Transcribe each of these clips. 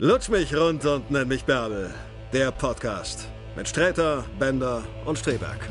Lutsch mich rund und nenn mich Bärbel. Der Podcast mit Sträter, Bender und Streberg.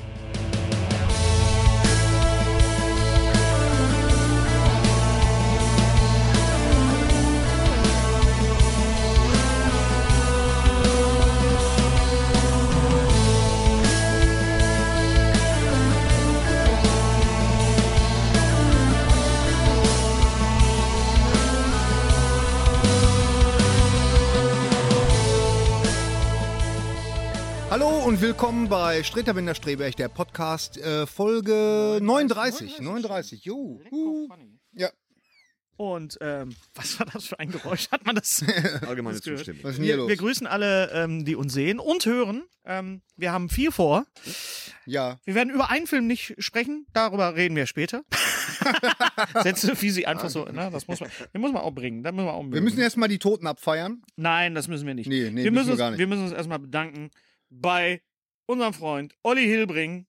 Hallo und willkommen bei Sträter, Bender, Streberg, der Podcast, Folge 39. 39, Ja. Und was war das für ein Geräusch? Hat man das? Allgemeine Zustimmung. Was ist denn hier los? Wir grüßen alle, die uns sehen und hören. Wir haben viel vor. Ja. Wir werden über einen Film nicht sprechen, darüber reden wir später. Sätze, wie sie einfach so, ne, den muss man auch bringen. Wir müssen erstmal die Toten abfeiern. Nein, das müssen wir nicht. Nee, wir müssen gar nicht. Wir müssen uns erstmal bedanken bei unserem Freund Olli Hilbring,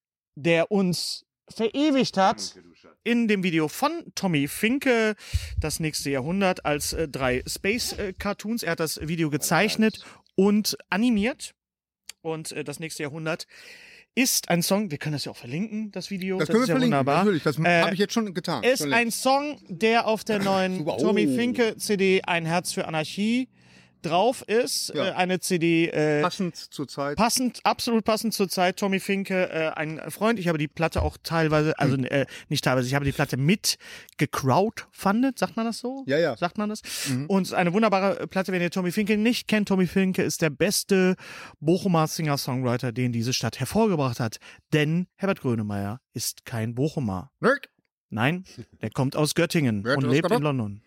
der uns verewigt hat in dem Video von Tommy Finke, das nächste Jahrhundert, als 3 Space-Cartoons. Er hat das Video gezeichnet und animiert. Und das nächste Jahrhundert ist ein Song, wir können das ja auch verlinken, das Video. Das können wir ist ja verlinken, wunderbar. natürlich. Das habe ich jetzt schon getan. Ist Schon ein längst. Song, der auf der neuen Super. Tommy Finke CD Ein Herz für Anarchie drauf ist. Ja. Eine CD Passend zur Zeit. absolut passend zur Zeit. Tommy Finke, ein Freund. Ich habe die Platte auch teilweise, also nicht teilweise, ich habe die Platte mit gecrowdfundet, sagt man das so? Ja, ja. Sagt man das? Und es ist eine wunderbare Platte, wenn ihr Tommy Finke nicht kennt. Tommy Finke ist der beste Bochumer Singer-Songwriter, den diese Stadt hervorgebracht hat. Denn Herbert Grönemeyer ist kein Bochumer. Nerd. Nein, der kommt aus Göttingen Wer hat und das lebt in gemacht? London.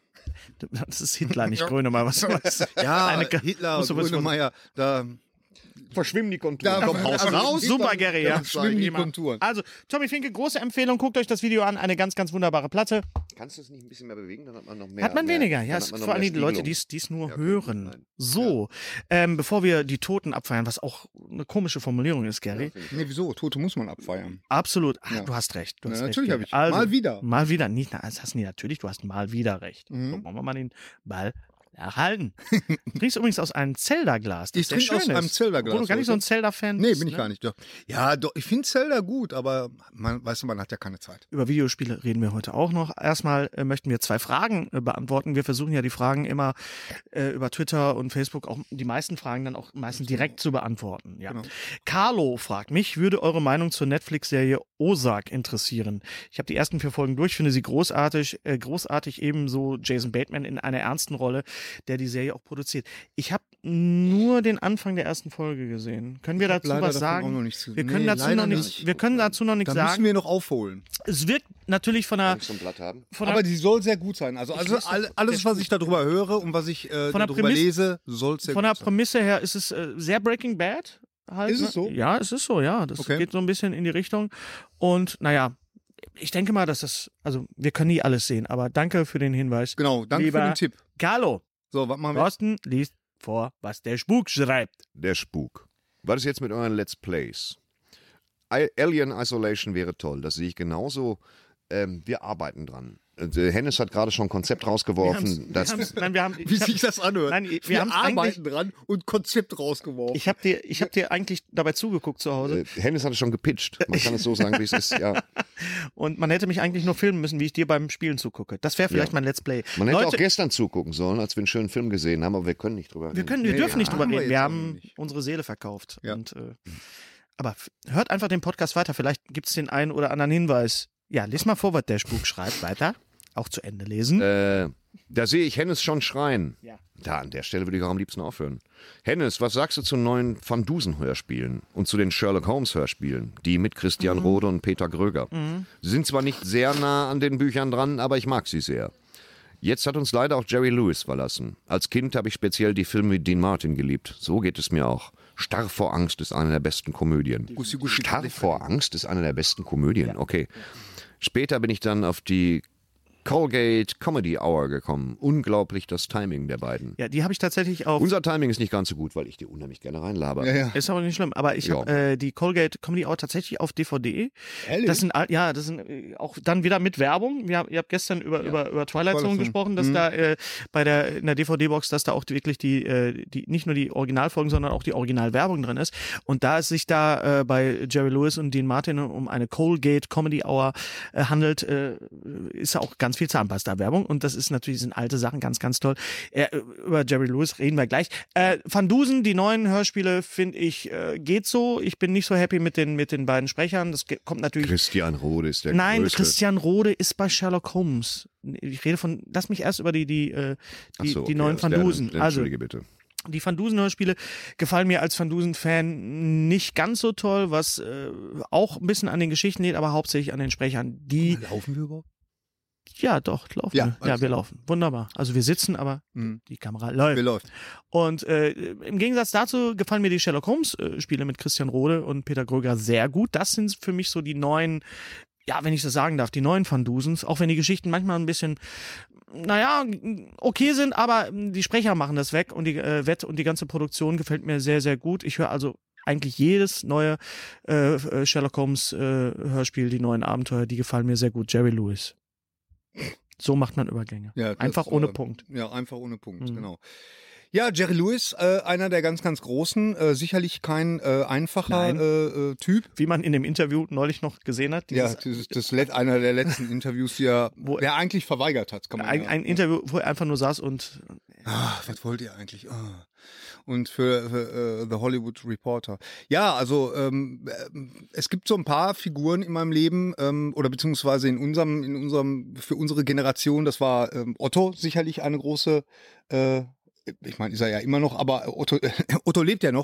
Das ist Hitler, nicht Grönemeyer. Was Ja, Eine- Hitler, musst du was von- Grönemeyer, da Verschwimmen die Konturen. Da Komm raus. also- raus. Super, Gary, ja. Schwimmen die Konturen. Also, Tommy Finke, große Empfehlung. Guckt euch das Video an. Eine ganz, ganz wunderbare Platte. Kannst du es nicht ein bisschen mehr bewegen? Dann hat man noch mehr. Hat man weniger. Ja, dann es hat man ist noch vor allem mehr die Leute, Spiegelung. die es nur Ja, okay. hören. Nein. So, bevor wir die Toten abfeiern, was auch eine komische Formulierung ist, Gary. Nee, wieso? Tote muss man abfeiern. Absolut. Ach, Ja. du hast recht. Du Ja, hast natürlich recht, habe Gary. ich. Mal wieder. Mal wieder. Nicht, das hast du nicht natürlich. Du hast mal wieder recht. So, wollen wir mal den Ball erhalten. Du trinkst übrigens aus einem Zelda-Glas. das Ich sehr trinke aus schön einem ist. Zelda-Glas Obwohl du gar nicht so ein heute. Zelda-Fan Nee, bist. bin ich gar nicht. Doch. Ja, doch, ich finde Zelda gut, aber man hat ja keine Zeit. Über Videospiele reden wir heute auch noch. Erstmal möchten wir 2 Fragen beantworten. Wir versuchen ja die Fragen immer über Twitter und Facebook auch die meisten Fragen dann auch meistens direkt zu beantworten. Ja. Genau. Carlo fragt mich, würde eure Meinung zur Netflix-Serie Ozark interessieren? Ich habe die ersten 4 Folgen durch, finde sie großartig. Großartig ebenso Jason Bateman in einer ernsten Rolle, der die Serie auch produziert. Ich habe nur den Anfang der ersten Folge gesehen. Können wir Ich hab dazu leider was davon auch sagen? noch nichts gesehen. Wir können Nee, dazu leider noch nichts. nicht. Wir können dazu noch nichts Da müssen sagen. wir noch aufholen. Es wirkt natürlich von der Kann ich so ein Blatt haben? Aber die soll sehr gut sein. Also alles, was ich darüber höre und was ich der darüber Prämisse- lese, soll sehr Von gut der sein. Prämisse her ist es sehr Breaking Bad. Halt, Ist es so? Ja, es ist so, ja. Das Okay. geht so ein bisschen in die Richtung. Und naja, ich denke mal, dass also wir können nie alles sehen, aber danke für den Hinweis. Genau, danke Lieber für den Tipp. Carlo, So, was machen wir? Thorsten liest vor, was der Spuk schreibt. Der Spuk. Was ist jetzt mit euren Let's Plays? Alien Isolation wäre toll. Das sehe ich genauso. Wir arbeiten dran. Hennes hat gerade schon ein Konzept rausgeworfen. Wie sich das anhört. Nein, wir wir haben's arbeiten dran und Konzept rausgeworfen. Ich habe dir eigentlich dabei zugeguckt zu Hause Hennes hat es schon gepitcht. Man kann es so sagen, wie es ist. Ja. und man hätte mich eigentlich nur filmen müssen, wie ich dir beim Spielen zugucke. Das wäre vielleicht Ja. mein Let's Play. Man hätte Leute, auch gestern zugucken sollen, als wir einen schönen Film gesehen haben, aber wir können nicht drüber wir reden. dürfen nicht drüber haben wir reden. jetzt Wir auch haben nicht. unsere Seele verkauft. Ja. Und, aber hört einfach den Podcast weiter. Vielleicht gibt es den einen oder anderen Hinweis. Ja, lies mal vor, was der Spuk schreibt. Weiter. Auch zu Ende lesen. Da sehe ich Hennes schon schreien. Ja. Da, an der Stelle würde ich auch am liebsten aufhören. Hennes, was sagst du zu neuen Van Dusen-Hörspielen und zu den Sherlock Holmes-Hörspielen, die mit Christian Rode und Peter Gröger? Sie sind zwar nicht sehr nah an den Büchern dran, aber ich mag sie sehr. Jetzt hat uns leider auch Jerry Lewis verlassen. Als Kind habe ich speziell die Filme mit Dean Martin geliebt. So geht es mir auch. Starr vor Angst ist eine der besten Komödien. Starr vor Angst ist eine der besten Komödien, okay. Später bin ich dann auf die Colgate Comedy Hour gekommen. Unglaublich das Timing der beiden. Ja, die habe ich tatsächlich auf. Unser Timing ist nicht ganz so gut, weil ich die unheimlich gerne reinlaber. Ja, ja. Ist aber nicht schlimm. Aber ich Ja. habe die Colgate Comedy Hour tatsächlich auf DVD. Ehrlich? Das sind auch dann wieder mit Werbung. Ihr habt gestern über Twilight Zone Zone. gesprochen, dass da in der DVD-Box, dass da auch wirklich die nicht nur die Originalfolgen, sondern auch die Originalwerbung drin ist. Und da es sich da bei Jerry Lewis und Dean Martin um eine Colgate Comedy Hour handelt, ist auch ganz viel Zahnpasta-Werbung. Und das ist natürlich, sind alte Sachen, ganz, ganz toll. Über Jerry Lewis reden wir gleich. Van Dusen, die neuen Hörspiele, finde ich, geht so. Ich bin nicht so happy mit den beiden Sprechern. Das kommt natürlich. Christian Rode ist der Nein, Größte. Christian Rode ist bei Sherlock Holmes. Ich rede von, lass mich erst über die Ach so, okay, neuen das Van wäre- Dusen. Also, Entschuldige bitte. die Van Dusen-Hörspiele gefallen mir als Van Dusen-Fan nicht ganz so toll, was auch ein bisschen an den Geschichten liegt, aber hauptsächlich an den Sprechern. Die, Laufen wir überhaupt? ja doch, laufen Ja, wir. alles Ja, wir laufen. Wunderbar. Also wir sitzen, aber die Kamera läuft. Wir läuft. Und im Gegensatz dazu gefallen mir die Sherlock Holmes-Spiele mit Christian Rode und Peter Gröger sehr gut. Das sind für mich so die neuen, ja, wenn ich das sagen darf, die neuen Van Dusens, auch wenn die Geschichten manchmal ein bisschen, naja, okay sind, aber die Sprecher machen das weg und die ganze Produktion gefällt mir sehr, sehr gut. Ich höre also eigentlich jedes neue Sherlock Holmes Hörspiel, die neuen Abenteuer, die gefallen mir sehr gut. Jerry Lewis. So macht man Übergänge. Ja, das, einfach ohne Punkt. Ja, einfach ohne Punkt, Mhm. genau. Ja, Jerry Lewis, einer der ganz, ganz Großen, sicherlich kein einfacher Typ. Wie man in dem Interview neulich noch gesehen hat. Ja, einer der letzten Interviews, der eigentlich verweigert hat, kann man ein Interview, wo er einfach nur saß und was wollt ihr eigentlich? Und für The Hollywood Reporter. Ja, also es gibt so ein paar Figuren in meinem Leben oder beziehungsweise in unserem für unsere Generation. Das war Otto sicherlich eine große. Ich meine, ist er ja immer noch, aber Otto lebt ja noch.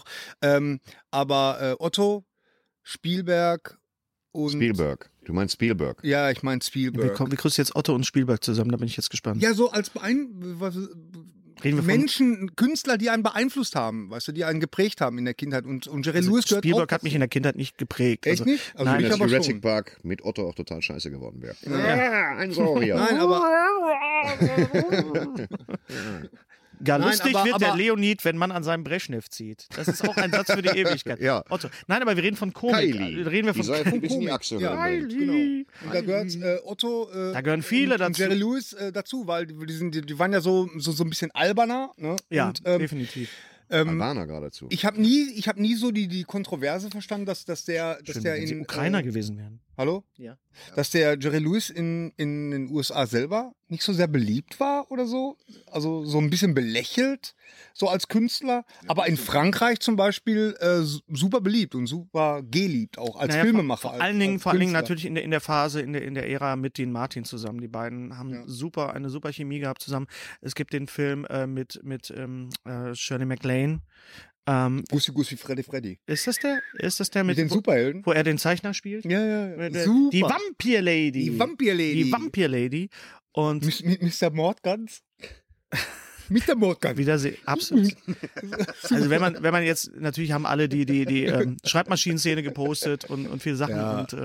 Aber Otto, Spielberg und Spielberg. Du meinst Spielberg. Ja, ich meine Spielberg. wie kriegst du jetzt Otto und Spielberg zusammen? Da bin ich jetzt gespannt. Ja, so als Reden wir von Menschen, Künstler, die einen beeinflusst haben, weißt du, die einen geprägt haben in der Kindheit. Und Jerry Lewis gehört Spielberg auch hat mich in der Kindheit nicht geprägt. Echt nicht? Also nein, ich Dass aber Jurassic schon. Park mit Otto auch total scheiße geworden wäre. Ja. Ein Saurier. Nein, aber Gar Nein, lustig aber- wird der aber- Leonid, wenn man an seinem Brezhnev zieht. Das ist auch ein Satz für die Ewigkeit. Ja. Otto. Nein, aber wir reden von Komik. Kylie. Reden wir Die von soll ein bisschen die Achse Ja. hören. Kylie. und da gehört Otto. Da gehören viele und dazu. Jerry Lewis dazu, weil die waren ja so ein bisschen alberner. Ne? Ja, und, definitiv. Albaner geradezu. ich habe nie so die Kontroverse verstanden, dass der Schön, der wenn sie in Ukrainer gewesen wären. Hallo? Ja. Dass der Jerry Lewis in den USA selber nicht so sehr beliebt war oder so. Also so ein bisschen belächelt, so als Künstler. Aber in Frankreich zum Beispiel super beliebt und super geliebt, auch als Naja, Filmemacher. Vor allen Dingen Künstler. natürlich in der Phase, in der Ära mit Dean Martin zusammen. Die beiden haben eine super Chemie gehabt zusammen. Es gibt den Film mit Shirley MacLaine. Gussi Freddy. Ist das der Mit den Superhelden? wo er den Zeichner spielt? Ja. Die Super. Vampir Lady. Die Vampir Lady. Die Vampir Lady. Und Mit Mr. Mordgans? Mr. Mordgans. Wiedersehen, absolut. Also wenn man jetzt, natürlich haben alle die Schreibmaschinenszene gepostet und viele Sachen Ja. und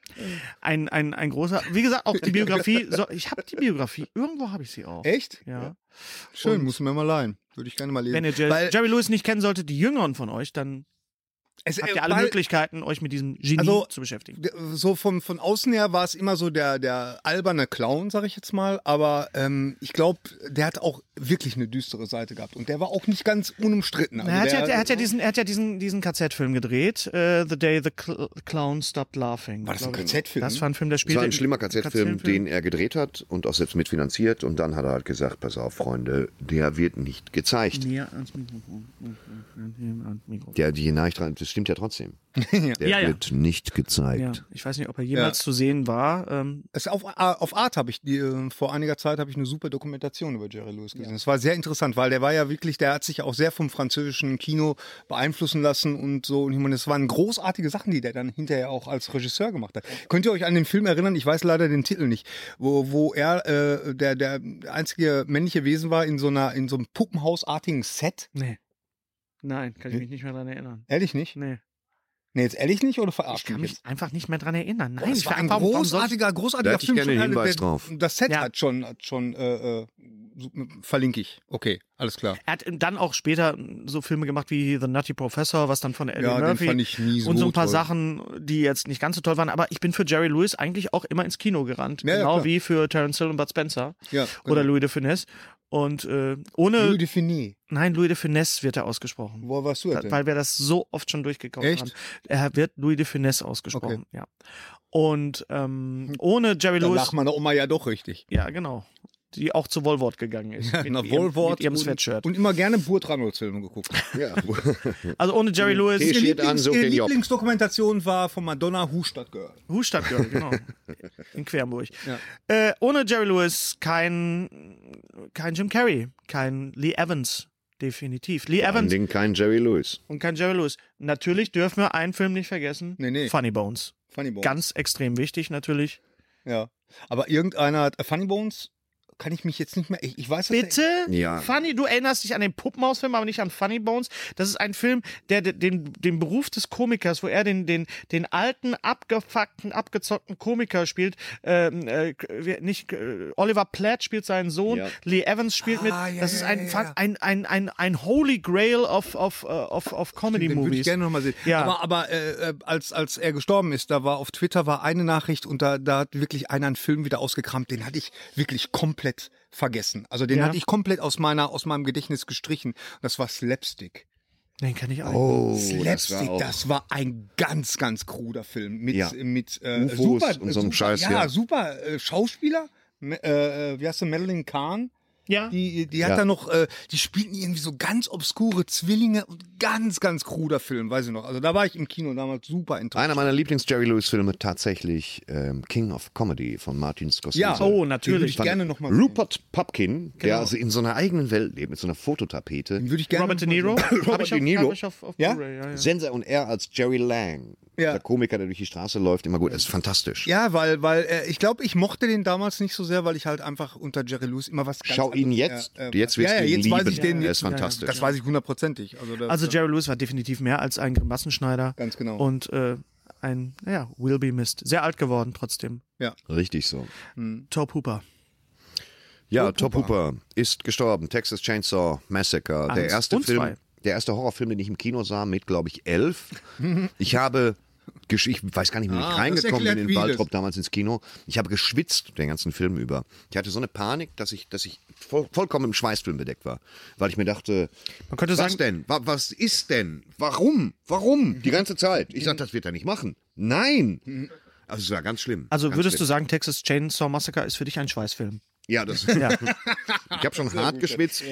ein großer, wie gesagt, auch die Biografie, ich habe die Biografie, irgendwo habe ich sie auch. Echt? Ja. Schön, Und- muss mir mal leihen. Würde ich gerne mal lesen. Wenn ihr Jerry Lewis nicht kennen solltet, die Jüngeren von euch, dann habt ihr alle Möglichkeiten, euch mit diesem Genie Also, zu beschäftigen. So von außen her war es immer so der alberne Clown, sag ich jetzt mal. Aber ich glaube, der hat auch wirklich eine düstere Seite gehabt. Und der war auch nicht ganz unumstritten. Also Er hat ja diesen KZ-Film gedreht, The Day the Clown Stopped Laughing. War das ein glaub ich. KZ-Film? Das war ein Film, der Es spielte. war ein schlimmer KZ-Film, den er gedreht hat und auch selbst mitfinanziert. Und dann hat er halt gesagt, pass auf, Freunde, der wird nicht gezeigt. Näher ans Mikrofon. Ans Mikrofon. Der, die neigt rein, das stimmt ja trotzdem. Der Ja. wird nicht gezeigt. Ja, ich weiß nicht, ob er jemals zu sehen war. Auf Art habe ich vor einiger Zeit habe ich eine super Dokumentation über Jerry Lewis gesehen. Es war sehr interessant, weil der war ja wirklich, der hat sich auch sehr vom französischen Kino beeinflussen lassen und so. Und ich meine, das waren großartige Sachen, die der dann hinterher auch als Regisseur gemacht hat. Könnt ihr euch an den Film erinnern? Ich weiß leider den Titel nicht, wo er der einzige männliche Wesen war in so einem Puppenhausartigen Set. Nee. Nein, kann ich mich nicht mehr daran erinnern. Ehrlich nicht? Nee. Nee, jetzt ehrlich nicht oder Ich verarscht kann mich jetzt? einfach nicht mehr dran erinnern. Nein, Das ich war ein warum großartiger Da hätte ich Film. gerne einen Schon Hinweis drauf. Das Set Ja. hat schon verlinke ich. Okay, alles klar. Er hat dann auch später so Filme gemacht wie The Nutty Professor, was dann von Eddie Ja, den Murphy fand ich nie so und so ein paar toll. Sachen, die jetzt nicht ganz so toll waren. Aber ich bin für Jerry Lewis eigentlich auch immer ins Kino gerannt. Ja, ja, genau klar. wie für Terence Hill und Bud Spencer Ja, oder Louis de Funès. Und ohne... Louis de Funès. Nein, Louis de Funès wird er ausgesprochen. Wo warst du denn? Weil wir das so oft schon durchgekaut Echt? haben. Er wird Louis de Funès ausgesprochen, ja. Und ohne Jerry Da Lewis... lag meine Oma ja doch richtig. Ja, genau. Die auch zu Woolworth gegangen ist. Ja, nach Woolworth mit ihrem Sweatshirt. und immer gerne Burt Reynolds-Filme geguckt. Ja. Also ohne Jerry Lewis... Hier steht an, so Ihre den Job. Lieblingsdokumentation war von Madonna Hustadt Girl. Hustadt Girl, genau. In Quernburg. Ja. Ohne Jerry Lewis kein Jim Carrey, kein Lee Evans, definitiv. Lee Vor allen Evans Dingen kein Jerry Lewis. und kein Jerry Lewis. Natürlich dürfen wir einen Film nicht vergessen. Nee. Funny Bones. Funny Bones. Ganz extrem wichtig natürlich. Ja. Aber irgendeiner hat Funny Bones, kann ich mich jetzt nicht mehr. Ich weiß das Bitte? Ja. Funny, du erinnerst dich an den Puppenhausfilm, aber nicht an Funny Bones. Das ist ein Film, der den Beruf des Komikers, wo er den alten, abgefuckten, abgezockten Komiker spielt. Oliver Platt spielt seinen Sohn, Ja. Lee Evans spielt mit. Ja, Das ist ja, ein, ja. ein Holy Grail of Den würde ich Comedy-Movies. gerne nochmal sehen. Ja. Aber als er gestorben ist, da war auf Twitter eine Nachricht und da hat wirklich einer einen Film wieder ausgekramt, den hatte ich wirklich komplett vergessen. Also den Ja. hatte ich komplett aus meinem Gedächtnis gestrichen. Das war Slapstick. Den kann ich auch. Oh, Slapstick, auch- das war ein ganz, ganz kruder Film. Mit UFOs super, und so einem super, Scheiß, ja. ja. Super Schauspieler. Wie heißt der? Madeline Kahn. Ja. Die hat Ja. da noch, die spielten irgendwie so ganz obskure Zwillinge und ganz, ganz kruder Film, weiß ich noch. Also da war ich im Kino damals super enttäuscht. Einer meiner Lieblings-Jerry Lewis-Filme tatsächlich King of Comedy von Martin Scorsese. Ja, Oh, den würde natürlich. ich gerne nochmal Rupert Pupkin, der Genau. also in so einer eigenen Welt lebt, mit so einer Fototapete. Den würde ich gerne Robert De noch mal Niro. sehen. Hab ich De Niro. hab ich auf Ja? Blu-ray, ja. Sense und er als Jerry Lang. Ja. Der Komiker, der durch die Straße läuft, immer gut. Das ist fantastisch. Ja, weil ich glaube, ich mochte den damals nicht so sehr, weil ich halt einfach unter Jerry Lewis immer was ganz Schau ihn anderes, jetzt. Jetzt wirst du ihn jetzt weiß lieben. ich den. Er ist fantastisch. Das weiß ich hundertprozentig. Also Jerry Lewis war definitiv mehr als ein Grimassenschneider. Ganz genau. Und ein, Will Be Missed. Sehr alt geworden trotzdem. Richtig so. Top Hooper. Ja, Top Hooper ist gestorben. Texas Chainsaw Massacre. Der Eins erste und Film, zwei. der erste Horrorfilm, den ich im Kino sah, mit, glaube ich, 11. Ich weiß gar nicht, wie ich das reingekommen bin erklärt in vieles. Waltrop damals ins Kino. Ich habe geschwitzt den ganzen Film über. Ich hatte so eine Panik, dass ich vollkommen im Schweißfilm bedeckt war. Weil ich mir dachte, Man könnte was sagen, denn? Was ist denn? Warum? Die ganze Zeit. Ich sag, das wird er nicht machen. Nein! Also es war ganz schlimm. also ganz würdest du schlimm. sagen, Texas Chainsaw Massacre ist für dich ein Schweißfilm? Ja, das. Ja. Ich habe schon hart geschwitzt.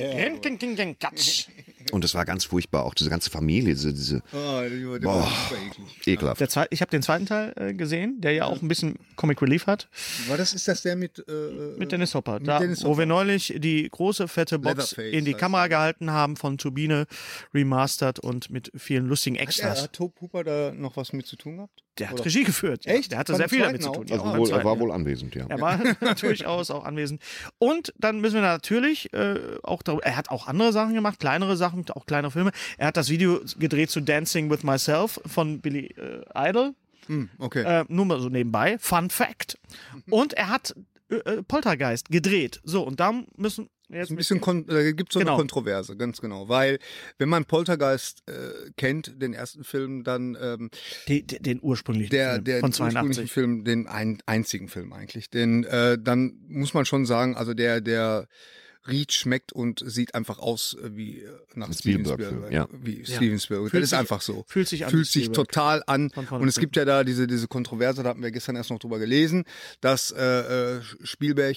Und es war ganz furchtbar. Auch diese ganze Familie, diese Oh, der Boah. war super eklig. ekelhaft. Ich habe den zweiten Teil gesehen, der ja auch ein bisschen Comic Relief hat, Ist das der mit mit Dennis Hopper. Da, Dennis wo Hopper. wir neulich die große, fette Box Leatherface in die heißt Kamera gehalten haben von Turbine, remastered und mit vielen lustigen Hat Extras. Top Hooper da noch was mit zu tun gehabt? Der hat Oder? Regie geführt. Ja. Echt? Der hatte Beim sehr viel damit zweiten zu tun. auch? Ja, Also beim er zweiten, war ja. wohl anwesend, ja. Er war durchaus auch anwesend. Und dann müssen wir natürlich auch darüber, er hat auch andere Sachen gemacht, kleinere Sachen, auch kleinere Filme. Er hat das Video gedreht zu Dancing with Myself von Billy Idol. Okay. Nur mal so nebenbei. Fun Fact. Und er hat Poltergeist gedreht. So, und da müssen wir jetzt Ein bisschen da gibt es so Genau. eine Kontroverse, ganz genau. Weil, wenn man Poltergeist kennt, den ersten Film, dann den ursprünglichen Film der von ursprünglichen 82. Film, den einzigen Film eigentlich. Denn dann muss man schon sagen, also der riecht, schmeckt und sieht einfach aus wie nach Ein Steven Spielberg-Film, Spielberg. ja. Wie Ja. Steven Spielberg. Fühlt Das ist sich- einfach so. fühlt sich an wie Fühlt sich Spielberg. total an. Von vorne Und es bis gibt ja da diese Kontroverse, da hatten wir gestern erst noch drüber gelesen, dass Spielberg,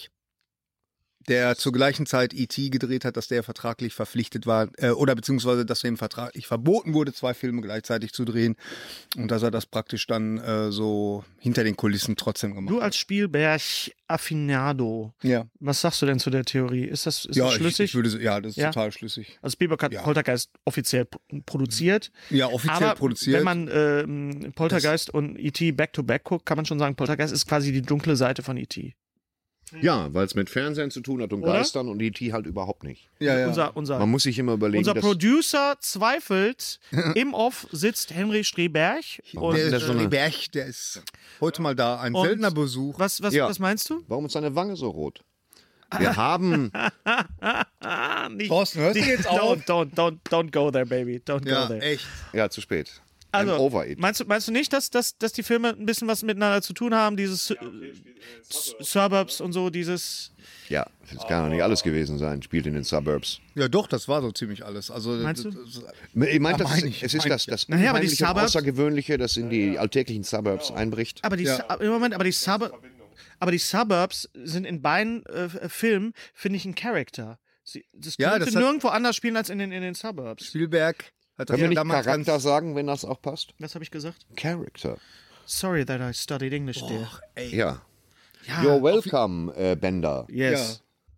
der zur gleichen Zeit E.T. gedreht hat, dass der vertraglich verpflichtet war, oder beziehungsweise, dass ihm vertraglich verboten wurde, 2 Filme gleichzeitig zu drehen und dass er das praktisch dann so hinter den Kulissen trotzdem gemacht Du hat. als Spielberg-Affinado, Ja, was sagst du denn zu der Theorie? Ist das ja schlüssig? ich würde, das ist Ja? total schlüssig. Also Spielberg hat Ja. Poltergeist offiziell produziert. Ja, offiziell Aber produziert. wenn man Poltergeist und E.T. back-to-back guckt, kann man schon sagen, Poltergeist ist quasi die dunkle Seite von E.T. Ja, weil es mit Fernsehen zu tun hat und Oder? Geistern und E.T. halt überhaupt nicht. Ja, ja. Man muss sich immer überlegen, Unser dass Producer zweifelt. Im Off sitzt Henry Streberg. Und Der das ist so eine- Berg, der ist heute mal da. Ein Und- seltener Besuch. was Ja. meinst du? warum ist seine Wange so rot? Wir haben, Nicht, Thorsten, hörst du jetzt auf? Don't go there, baby. Don't go Ja, there. echt. ja, zu spät. Also, I'm over it. meinst du nicht, dass die Filme ein bisschen was miteinander zu tun haben? Dieses Suburbs und so, dieses. Ja, das kann doch nicht alles gewesen sein. Spielt in den Suburbs. Ja, doch, das war so ziemlich alles. Also, Meinst du? Ich meine, Ja, mein ich, es ist mein das Naja, aber die Unheimliche und Suburbs- Außergewöhnliche, das in die alltäglichen Suburbs einbricht. Aber die, aber die Suburbs sind in beiden Filmen, finde ich, ein Charakter. Das Ja, könnte das hat- nirgendwo anders spielen als in den Suburbs. Spielberg hat das Können wir ja nicht damals Charakter ganz... sagen, wenn das auch passt? Was habe ich gesagt? Character. Sorry that I studied English there. Ja. Ja, You're welcome, Bender. yes.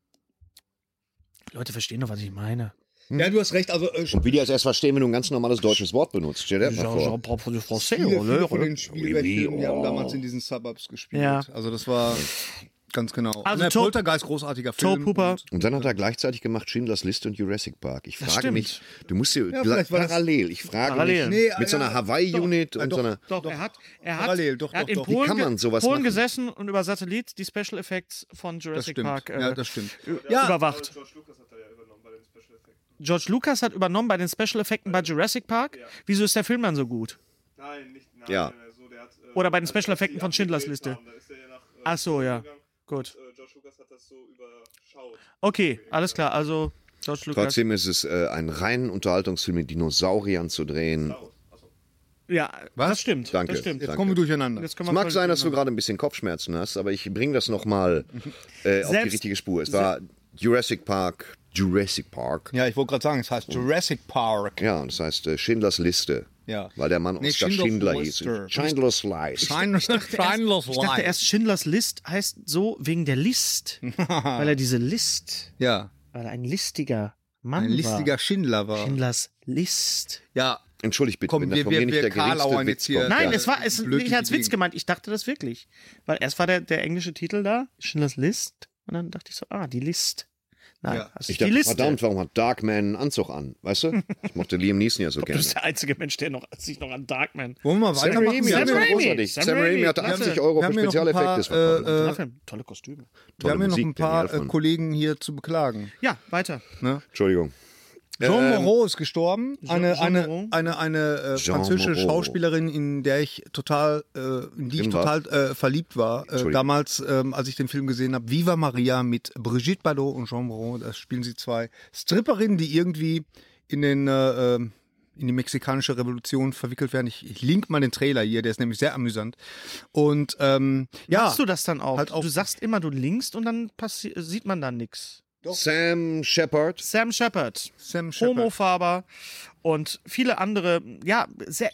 Leute verstehen doch, was ich meine. Ja, du hast recht. Also, Und wie die das erst verstehen, wenn du ein ganz normales deutsches Wort benutzt. Stell dir das mal vor. viele von den Spielberg-Filmen, die haben damals in diesen Suburbs gespielt. Ja. Also das war ganz genau. Also Der Tobe- Poltergeist, großartiger Film. Tobe Hooper. Und dann hat er gleichzeitig gemacht Schindlers Liste und Jurassic Park. Ich frage stimmt. mich, du musst dir vielleicht war das- parallel, ich frage Parallel. mich, Nee, mit so einer ja, Hawaii-Unit und doch, so einer... Doch, er hat parallel, doch, er hat doch, in doch. Polen, Wie kann man sowas Polen machen? gesessen und über Satellit die Special Effects von Das Jurassic stimmt. Park Ja, das stimmt. überwacht. George Lucas hat übernommen bei den Special Effekten bei Jurassic Park. Wieso ist der Film dann so gut? Nein, nicht. Nein, Ja. nein, so, der hat, Oder bei den Special Effekten von Schindlers Liste. Da ist er ja nach, Ach so, ja. gegangen. Gut. George Lucas hat das so überschaut. Okay, alles klar. Also George Lucas. Trotzdem ist es ein reinen Unterhaltungsfilm mit Dinosauriern zu drehen. Ja, Was? das stimmt. Danke. Das stimmt. Jetzt Danke. kommen wir durcheinander. Jetzt können Es wir mag voll- sein, dass du gerade ein bisschen Kopfschmerzen hast, aber ich bringe das nochmal auf die Selbst- richtige Spur. Es war Jurassic Park. Ja, ich wollte gerade sagen, es heißt Jurassic Park. Ja, und das heißt Schindlers Liste. Ja. Weil der Mann Nee, Oskar Schindler's Schindler Liste. hieß. Schindler's List. Ich dachte erst, Schindlers List heißt so wegen der List. Weil er diese List, Ja, weil er ein listiger Mann ein listiger war. Schindler war. Schindlers List. Ja, Entschuldigt bitte, Komm, wenn wir- das von mir wir- nicht wir der geringste Karlauern Witz jetzt hier. kommt. Nein, Ja. es war es Blöd nicht als durch die Witz gemeint. Ich dachte das wirklich. Weil erst war der englische Titel da, Schindlers List. Und dann dachte ich so, die List. Nein, Ja. das Ich ist die dachte, Liste. verdammt, warum hat Darkman einen Anzug an? Weißt du? Ich mochte Liam Neeson ja so Du gerne. bist der einzige Mensch, der sich noch an Darkman. wollen wir mal Sam weitermachen? Raimi, Wir das haben Sam ja war Raimi. großartig. Sam Sam Raimi Raimi, hatte klasse. 80 Euro Wir für haben ja noch ein Spezialeffekte. paar, Das war toll. Toller Film, tolle Kostüme. wir haben ja noch Musik, ein paar Danny Elfman. Kollegen hier zu beklagen. Ja, weiter. Entschuldigung. Jean Moreau ist gestorben. Jean Moreau? Eine Jean französische Moreau. Schauspielerin, in die ich total verliebt war. Entschuldigung. Damals, als ich den Film gesehen habe, Viva Maria mit Brigitte Bardot und Jean Moreau. Da spielen sie zwei Stripperinnen, die irgendwie in die mexikanische Revolution verwickelt werden. Ich link mal den Trailer hier, der ist nämlich sehr amüsant. Und ja, Machst du das dann auch? halt auch- Du sagst immer, du linkst und dann sieht man da nichts. Sam Shepard. Sam Shepard, Sam Shepard. Homofarber und viele andere, ja,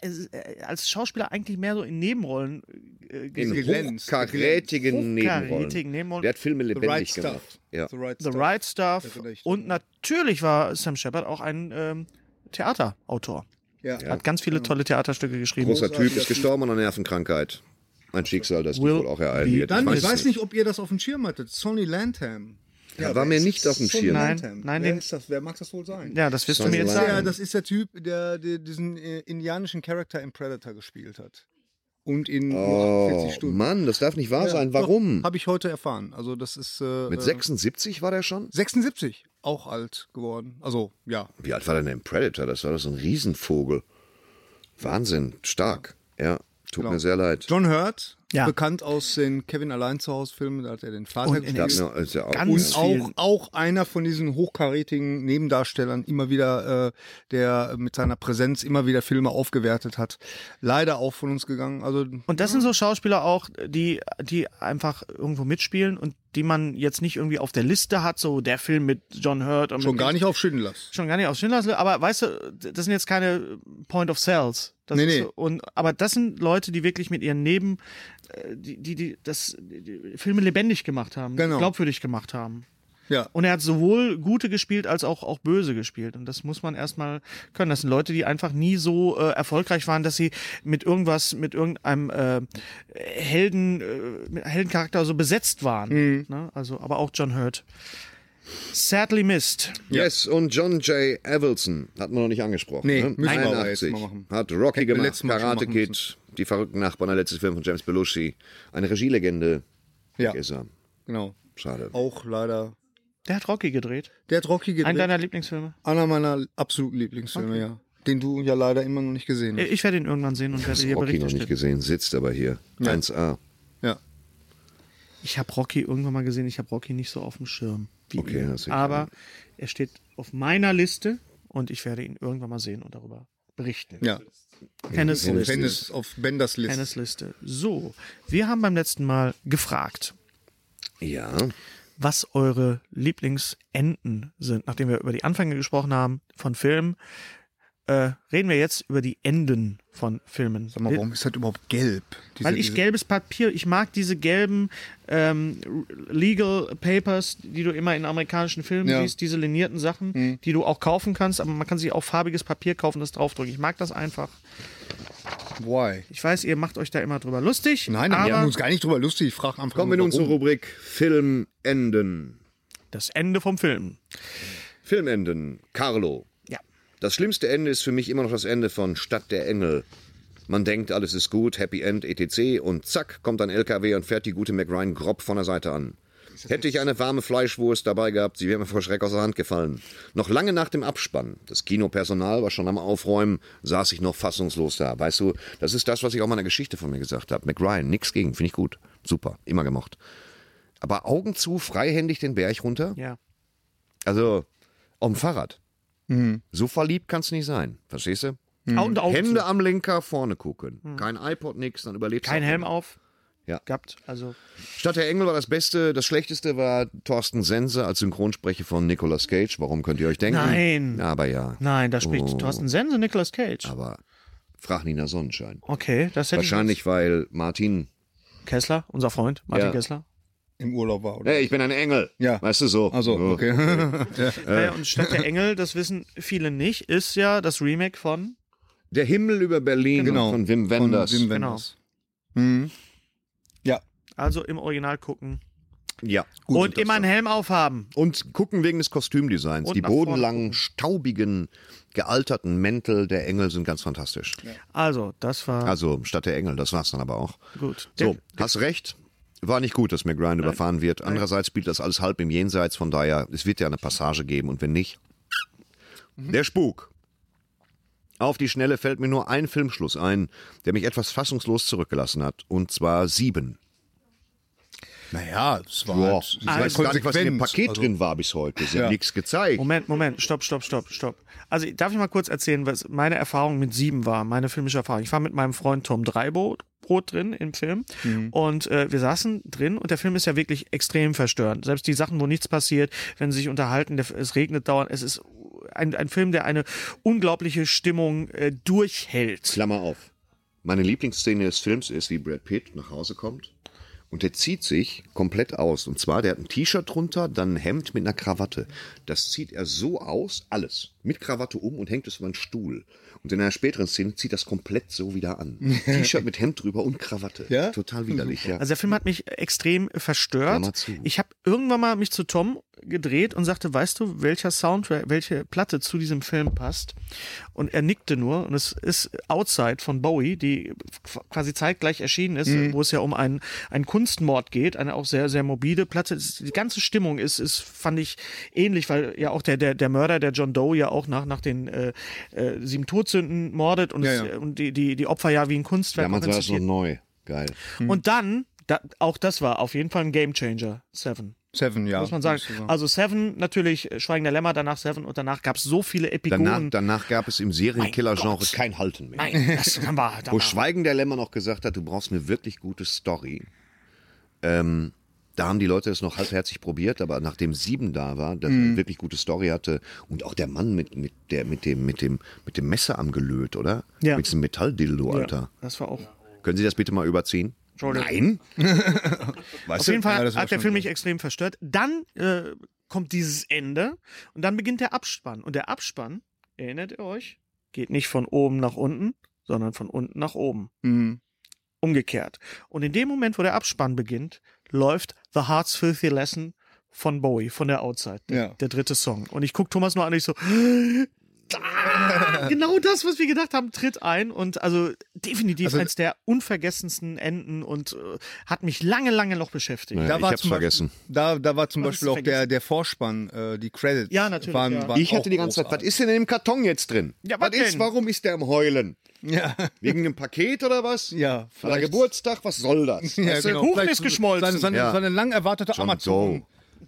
als Schauspieler eigentlich mehr so in Nebenrollen In Geglänzt. hochkarätigen Nebenrollen. hochkarätigen Nebenrollen. Der hat Filme The Right lebendig Stuff. gemacht. Ja. The Right The Stuff. Right Stuff. Erinnere ich Und natürlich war Sam Shepard auch ein Theaterautor. Ja. Hat ganz viele tolle Theaterstücke geschrieben. Großer Typ, ist gestorben an einer Nervenkrankheit. Ein Schicksal, das dich Will wohl auch ereilen be wird. Dann, ich es weiß nicht, ob ihr das auf dem Schirm hattet. Sonny Landham. Ja, war mir nicht auf dem Sonny Schirm. Landham. Nein, wer, den- ist das, wer mag das wohl sein? Ja, das wirst du Sonny mir jetzt Landham. Ja, sagen. das ist der Typ, der diesen indianischen Charakter im Predator gespielt hat. Und in nur Oh, 48 Stunden. Mann, das darf nicht wahr sein. Warum? Habe ich heute erfahren. Also das ist Mit 76 war der schon? 76, auch alt geworden. Also ja, Wie alt war der denn im Predator? Das war doch so ein Riesenvogel. Wahnsinn, stark. Ja, tut Genau. mir sehr leid. John Hurt, Ja. bekannt aus den Kevin allein zu Hause Filmen, da hat er den Vater Und in Der hat gespielt. mir- ist ja auch, Ganz ja. viel- Auch einer von diesen hochkarätigen Nebendarstellern, immer wieder, der mit seiner Präsenz immer wieder Filme aufgewertet hat. Leider auch von uns gegangen. Also Und das sind so Schauspieler auch, die einfach irgendwo mitspielen und die man jetzt nicht irgendwie auf der Liste hat, so der Film mit John Hurt. Und schon mit gar nicht auf Schindlers. Schon gar nicht auf Schindlers Liste, aber weißt du, das sind jetzt keine Point of Sales. Das Nee, ist nee. so, aber das sind Leute, die wirklich mit ihren die Filme lebendig gemacht haben, Genau. glaubwürdig gemacht haben. Ja. Und er hat sowohl gute gespielt als auch böse gespielt. Und das muss man erstmal können. Das sind Leute, die einfach nie so erfolgreich waren, dass sie mit irgendeinem Heldencharakter so besetzt waren. Ne? Also, aber auch John Hurt. Sadly missed. Yes, und John J. Avildsen hat man noch nicht angesprochen. Nee, ne? müssen wir aber 81. jetzt mal machen. Hat Rocky Hätten wir gemacht, letztes Mal schon Karate machen Kid, Die verrückten Nachbarn, der letzte Film von James Belushi. Eine Regielegende. Ja, Ist er. genau. Schade. Auch leider. Der hat Rocky gedreht. Der hat Rocky gedreht. Einer deiner Lieblingsfilme. Einer meiner absoluten Lieblingsfilme, ja. Den du ja leider immer noch nicht gesehen hast. Ich werde ihn irgendwann sehen und werde dir Rocky Bericht noch nicht erstellen. gesehen, sitzt aber hier. Ja. 1A. Ja. Ich habe Rocky irgendwann mal gesehen. Ich habe Rocky nicht so auf dem Schirm. Wie Okay, ihr. das ist Aber er steht auf meiner Liste und ich werde ihn irgendwann mal sehen und darüber berichten. Ja. Hennes Und Liste. wenn es auf Benders Liste. Hennes Liste. So, wir haben beim letzten Mal gefragt, Ja. was eure Lieblingsenden sind. Nachdem wir über die Anfänge gesprochen haben von Filmen, reden wir jetzt über die Enden von Filmen. Sag mal, warum ist das überhaupt gelb? Weil ich gelbes Papier, ich mag diese gelben Legal Papers, die du immer in amerikanischen Filmen Ja. siehst, diese linierten Sachen, die du auch kaufen kannst, aber man kann sich auch farbiges Papier kaufen, das draufdrücken. Ich mag das einfach. Why? Ich weiß, ihr macht euch da immer drüber lustig. Nein, wir aber machen uns gar nicht drüber lustig. Ich frage einfach Kommen wir nur, nun zur warum. Rubrik Filmenden. das Ende vom Film. Filmenden. Carlo. Ja. Das schlimmste Ende ist für mich immer noch das Ende von Stadt der Engel. Man denkt, alles ist gut, Happy End, etc. Und zack, kommt ein LKW und fährt die gute McRyan grob von der Seite an. Hätte ich eine warme Fleischwurst dabei gehabt, sie wäre mir vor Schreck aus der Hand gefallen. Noch lange nach dem Abspann, das Kinopersonal war schon am Aufräumen, saß ich noch fassungslos da. Weißt du, das ist das, was ich auch in meiner Geschichte von mir gesagt habe. McRyan, nix gegen, finde ich gut. Super, immer gemocht. Aber Augen zu, freihändig den Berg runter? Ja. Also, auf dem Fahrrad. So verliebt kannst du nicht sein, verstehst du? Und Augen Hände zu. am Lenker, vorne gucken. Kein iPod, nix, dann überlebst du. Kein auch Helm nicht. auf. Ja. Gehabt. Also, Stadt der Engel war das Beste. Das Schlechteste war Thorsten Sense als Synchronsprecher von Nicolas Cage. Warum könnt ihr euch denken? Nein. Aber ja. nein, da spricht Oh. Thorsten Sense, Nicolas Cage. Aber frag Nina Sonnenschein. Okay, das hätte Wahrscheinlich, weil Martin. ich. Kessler, unser Freund, Martin Ja. Kessler. Im Urlaub war, oder? Hey, ich bin ein Engel. Ja. Weißt du so. Also, So. okay. Naja, und Stadt der Engel, das wissen viele nicht, ist ja das Remake von. Der Himmel über Berlin Genau. von Wim Wenders. Von Wim Wenders. Mhm. Ja. Also im Original gucken. Ja. Und immer einen Helm aufhaben. Und gucken wegen des Kostümdesigns. Und Die nach vorne bodenlangen, gucken. staubigen, gealterten Mäntel der Engel sind ganz fantastisch. Also, das war Also Stadt der Engel, das war's dann aber auch. gut. So, hast recht. War nicht gut, dass McRyan überfahren wird. Andererseits spielt das alles halb im Jenseits, von daher, es wird ja eine Passage geben und wenn nicht. Der Spuk. Auf die Schnelle fällt mir nur ein Filmschluss ein, der mich etwas fassungslos zurückgelassen hat, und zwar 7. Naja, es war Boah, halt, ich weiß gar nicht, was in dem Paket Also, drin war bis heute. Sie Ja. haben nichts gezeigt. Moment, stopp. Also, darf ich mal kurz erzählen, was meine Erfahrung mit 7 war, meine filmische Erfahrung. Ich war mit meinem Freund Tom Dreibrot drin im Film und wir saßen drin und der Film ist ja wirklich extrem verstörend. Selbst die Sachen, wo nichts passiert, wenn sie sich unterhalten, es regnet dauernd, es ist ein Film, der eine unglaubliche Stimmung durchhält. Klammer auf. Meine Lieblingsszene des Films ist, wie Brad Pitt nach Hause kommt und der zieht sich komplett aus. Und zwar, der hat ein T-Shirt drunter, dann ein Hemd mit einer Krawatte. Das zieht er so aus, alles, mit Krawatte um und hängt es über einen Stuhl. Und in einer späteren Szene zieht das komplett so wieder an. T-Shirt mit Hemd drüber und Krawatte. Ja? Total widerlich, ja. Also der Film hat mich extrem verstört. Klammer zu. Ich habe irgendwann mal mich zu Tom gedreht und sagte, weißt du, welcher Soundtrack, welche Platte zu diesem Film passt? Und er nickte nur und es ist Outside von Bowie, die quasi zeitgleich erschienen ist, wo es ja um einen Kunstmord geht, eine auch sehr, sehr morbide Platte. Die ganze Stimmung ist fand ich ähnlich, weil ja auch der Mörder, der John Doe, ja auch nach den 7 Todsünden mordet und, Ja, ja. und die Opfer ja wie ein Kunstwerk Damals war das noch inszeniert. neu. Geil. Und dann, auch das war auf jeden Fall ein Gamechanger, Seven. Seven, ja. Muss man sagen. Also Seven, natürlich Schweigen der Lämmer, danach Seven und danach gab es so viele Epigonen. Danach gab es im Serienkiller-Genre Gott. kein Halten mehr. Nein, das war Wo Schweigen der Lämmer noch gesagt hat, du brauchst eine wirklich gute Story. Da haben die Leute es noch halbherzig probiert, aber nachdem 7 da war, das eine wirklich gute Story hatte und auch der Mann mit dem Messer am Gelöt, oder? Ja. Mit diesem Metalldildo, Alter. Das war auch. Können Sie das bitte mal überziehen? Entschuldigung. Nein? Auf jeden Fall Ja, das war hat der schon Film so. mich extrem verstört. Dann kommt dieses Ende und dann beginnt der Abspann. Und der Abspann, erinnert ihr euch, geht nicht von oben nach unten, sondern von unten nach oben. Mhm. Umgekehrt. Und in dem Moment, wo der Abspann beginnt, läuft The Heart's Filthy Lesson von Bowie, von der Outside, der dritte Song. Und ich gucke Thomas nur an und ich so, genau das, was wir gedacht haben, tritt ein. Und also definitiv eins der unvergessensten Enden und hat mich lange, lange noch beschäftigt. Ja, ich hab's vergessen. Da war zum Was Beispiel hast auch du vergessen? der Vorspann, die Credits. Ja, natürlich, Waren, ja. waren Ich hatte auch die ganze Zeit, was großartig. ist denn in dem Karton jetzt drin? Ja, was denn? Warum ist der am Heulen? Ja, Wegen einem Paket oder was? ja. Oder vielleicht- Geburtstag, was soll das? Ja, Weißt du? genau. Kuchen Vielleicht ist geschmolzen. Seine lang erwartete John Amazon.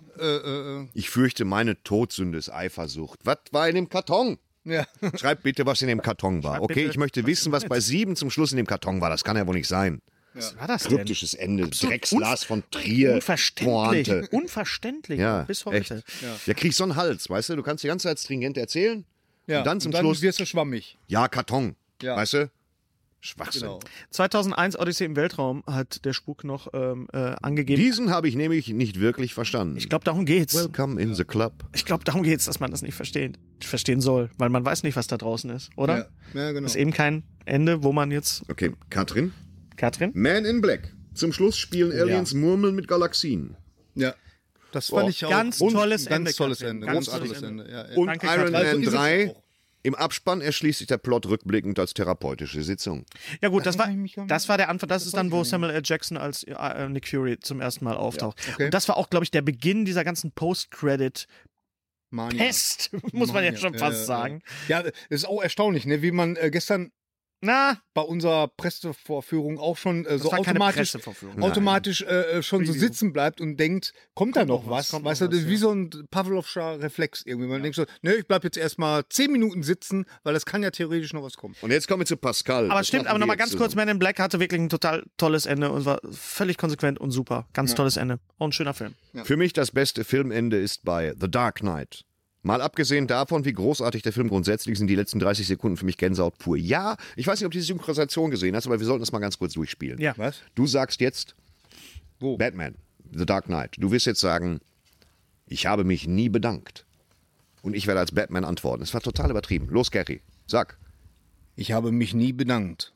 Ich fürchte, meine Todsünde ist Eifersucht. Was war in dem Karton? Ja. Schreibt bitte, was in dem Karton war. Okay, bitte. ich möchte wissen, was bei 7 zum Schluss in dem Karton war. Das kann ja wohl nicht sein. Was war das denn? Kryptisches Ende. Dreckslars von Trier. Unverständlich. Pointe. Unverständlich. Ja, bis echt. heute. Ja, kriegst so einen Hals, weißt du? Du kannst die ganze Zeit stringent erzählen. Ja. Und dann zum Schluss, wirst du schwammig. ja, Karton. Ja. Weißt du? Schwachsinn. Genau. 2001 Odyssee im Weltraum hat der Spuk noch angegeben. Diesen habe ich nämlich nicht wirklich verstanden. Ich glaube, darum geht's. Welcome in the club. Ich glaube, darum geht's, dass man das nicht verstehen soll, weil man weiß nicht, was da draußen ist, oder? Ja, genau. Ist eben kein Ende, wo man jetzt Okay, Katrin. Katrin? Man in Black. Zum Schluss spielen Aliens Murmeln mit Galaxien. Ja. Das fand ich auch. Ganz tolles Ende, Ganz tolles Katrin. Ende. Ganz Großartiges tolles Ende. Ja, ja. Und Danke, Iron Katrin. Man So ist es 3. auch. Im Abspann erschließt sich der Plot rückblickend als therapeutische Sitzung. Ja gut, das kann ich mich gar war der Anfang. Das ist dann, wo Samuel L. Jackson als Nick Fury zum ersten Mal auftaucht. okay. Und das war auch, glaube ich, der Beginn dieser ganzen Post-Credit-Pest, Mania. muss man ja Mania. schon fast sagen. Ja, das ist auch erstaunlich, ne? Wie man gestern Na, bei unserer Pressevorführung auch schon so war keine automatisch, Pressevorführung. schon so sitzen bleibt und denkt, kommt da noch was? kommt Weißt noch du, das was, ist wie so ein Pavlovscher Reflex irgendwie. Man denkt so, ne, ich bleib jetzt erstmal 10 Minuten sitzen, weil es kann ja theoretisch noch was kommen. Und jetzt kommen wir zu Pascal. aber Das stimmt, machen aber wir nochmal jetzt ganz kurz, zusammen. Man in Black hatte wirklich ein total tolles Ende und war völlig konsequent und super. Ganz tolles Ende. Auch ein schöner Film. Für mich das beste Filmende ist bei The Dark Knight. Mal abgesehen davon, wie großartig der Film grundsätzlich ist, sind die letzten 30 Sekunden für mich Gänsehaut pur. Ja, ich weiß nicht, ob du die Synchronisation gesehen hast, aber wir sollten das mal ganz kurz durchspielen. Ja. Was? Du sagst jetzt Wo? Batman, The Dark Knight. Du wirst jetzt sagen, ich habe mich nie bedankt. Und ich werde als Batman antworten. Es war total übertrieben. Los, Gary, sag. Ich habe mich nie bedankt.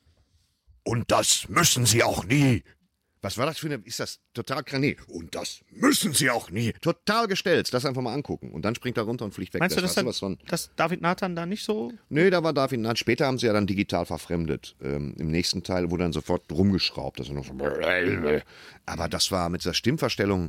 Und das müssen Sie auch nie. Was war das für eine, ist das total nee. Und das müssen Sie auch nie. Total gestellt. Das einfach mal angucken. Und dann springt er runter und fliegt weg. Meinst du, dass, war sowas von, dass David Nathan da nicht so... nee, da war David, nein, später haben sie ja dann digital verfremdet. Im nächsten Teil wurde dann sofort rumgeschraubt. Das war noch so, aber das war mit dieser Stimmverstellung,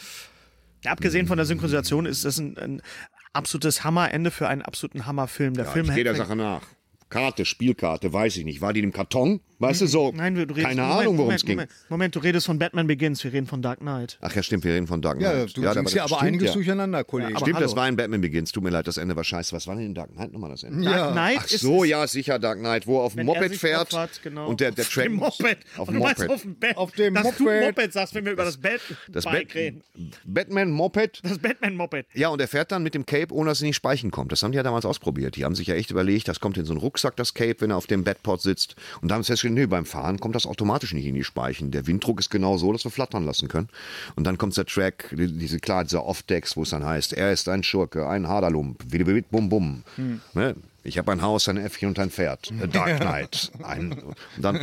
Ja, abgesehen von der Synchronisation ist das ein absolutes Hammerende für einen absoluten Hammerfilm. Der Film ich gehe der hätte- Sache nach. Karte, Spielkarte, weiß ich nicht. War die in dem Karton? Weißt du, so, Nein, du redest, keine Moment, Ahnung, worum Moment, es ging. Moment, du redest von Batman Begins, wir reden von Dark Knight. Ach ja, stimmt, wir reden von Dark Ja, Knight. du das bringst ja aber stimmt, einiges ja. durcheinander, Kollege. aber Stimmt, das hallo. war in Batman Begins. Tut mir leid, das Ende war scheiße. Was war denn in Dark Knight nochmal das Ende? Dark Ja. Knight Ach so, ja, sicher, Dark Knight, wo er auf dem wenn er Moped sich fährt opfert, genau. und der Auf Track... dem Moped. Auf Und dem du meinst Moped. auf dem Bett. Auf dem dass du Moped. Moped sagst, wenn wir über das Bett Das reden. Batman-Moped. Das Batman-Moped. Ja, und er fährt dann mit dem Cape, ohne dass er in die Speichen kommt. Das haben die ja damals ausprobiert. Die haben sich ja echt überlegt, das kommt in so einen Rucksack, das Cape, wenn er auf dem Bedport sitzt. Und da haben sie festgestellt, nee, beim Fahren kommt das automatisch nicht in die Speichen. Der Winddruck ist genau so, dass wir flattern lassen können. Und dann kommt der Track, dieser Off-Decks, wo es dann heißt, er ist ein Schurke, ein Haderlump, wie bum bum. Ne? Ich habe ein Haus, ein Äffchen und ein Pferd. A Dark Knight. Und dann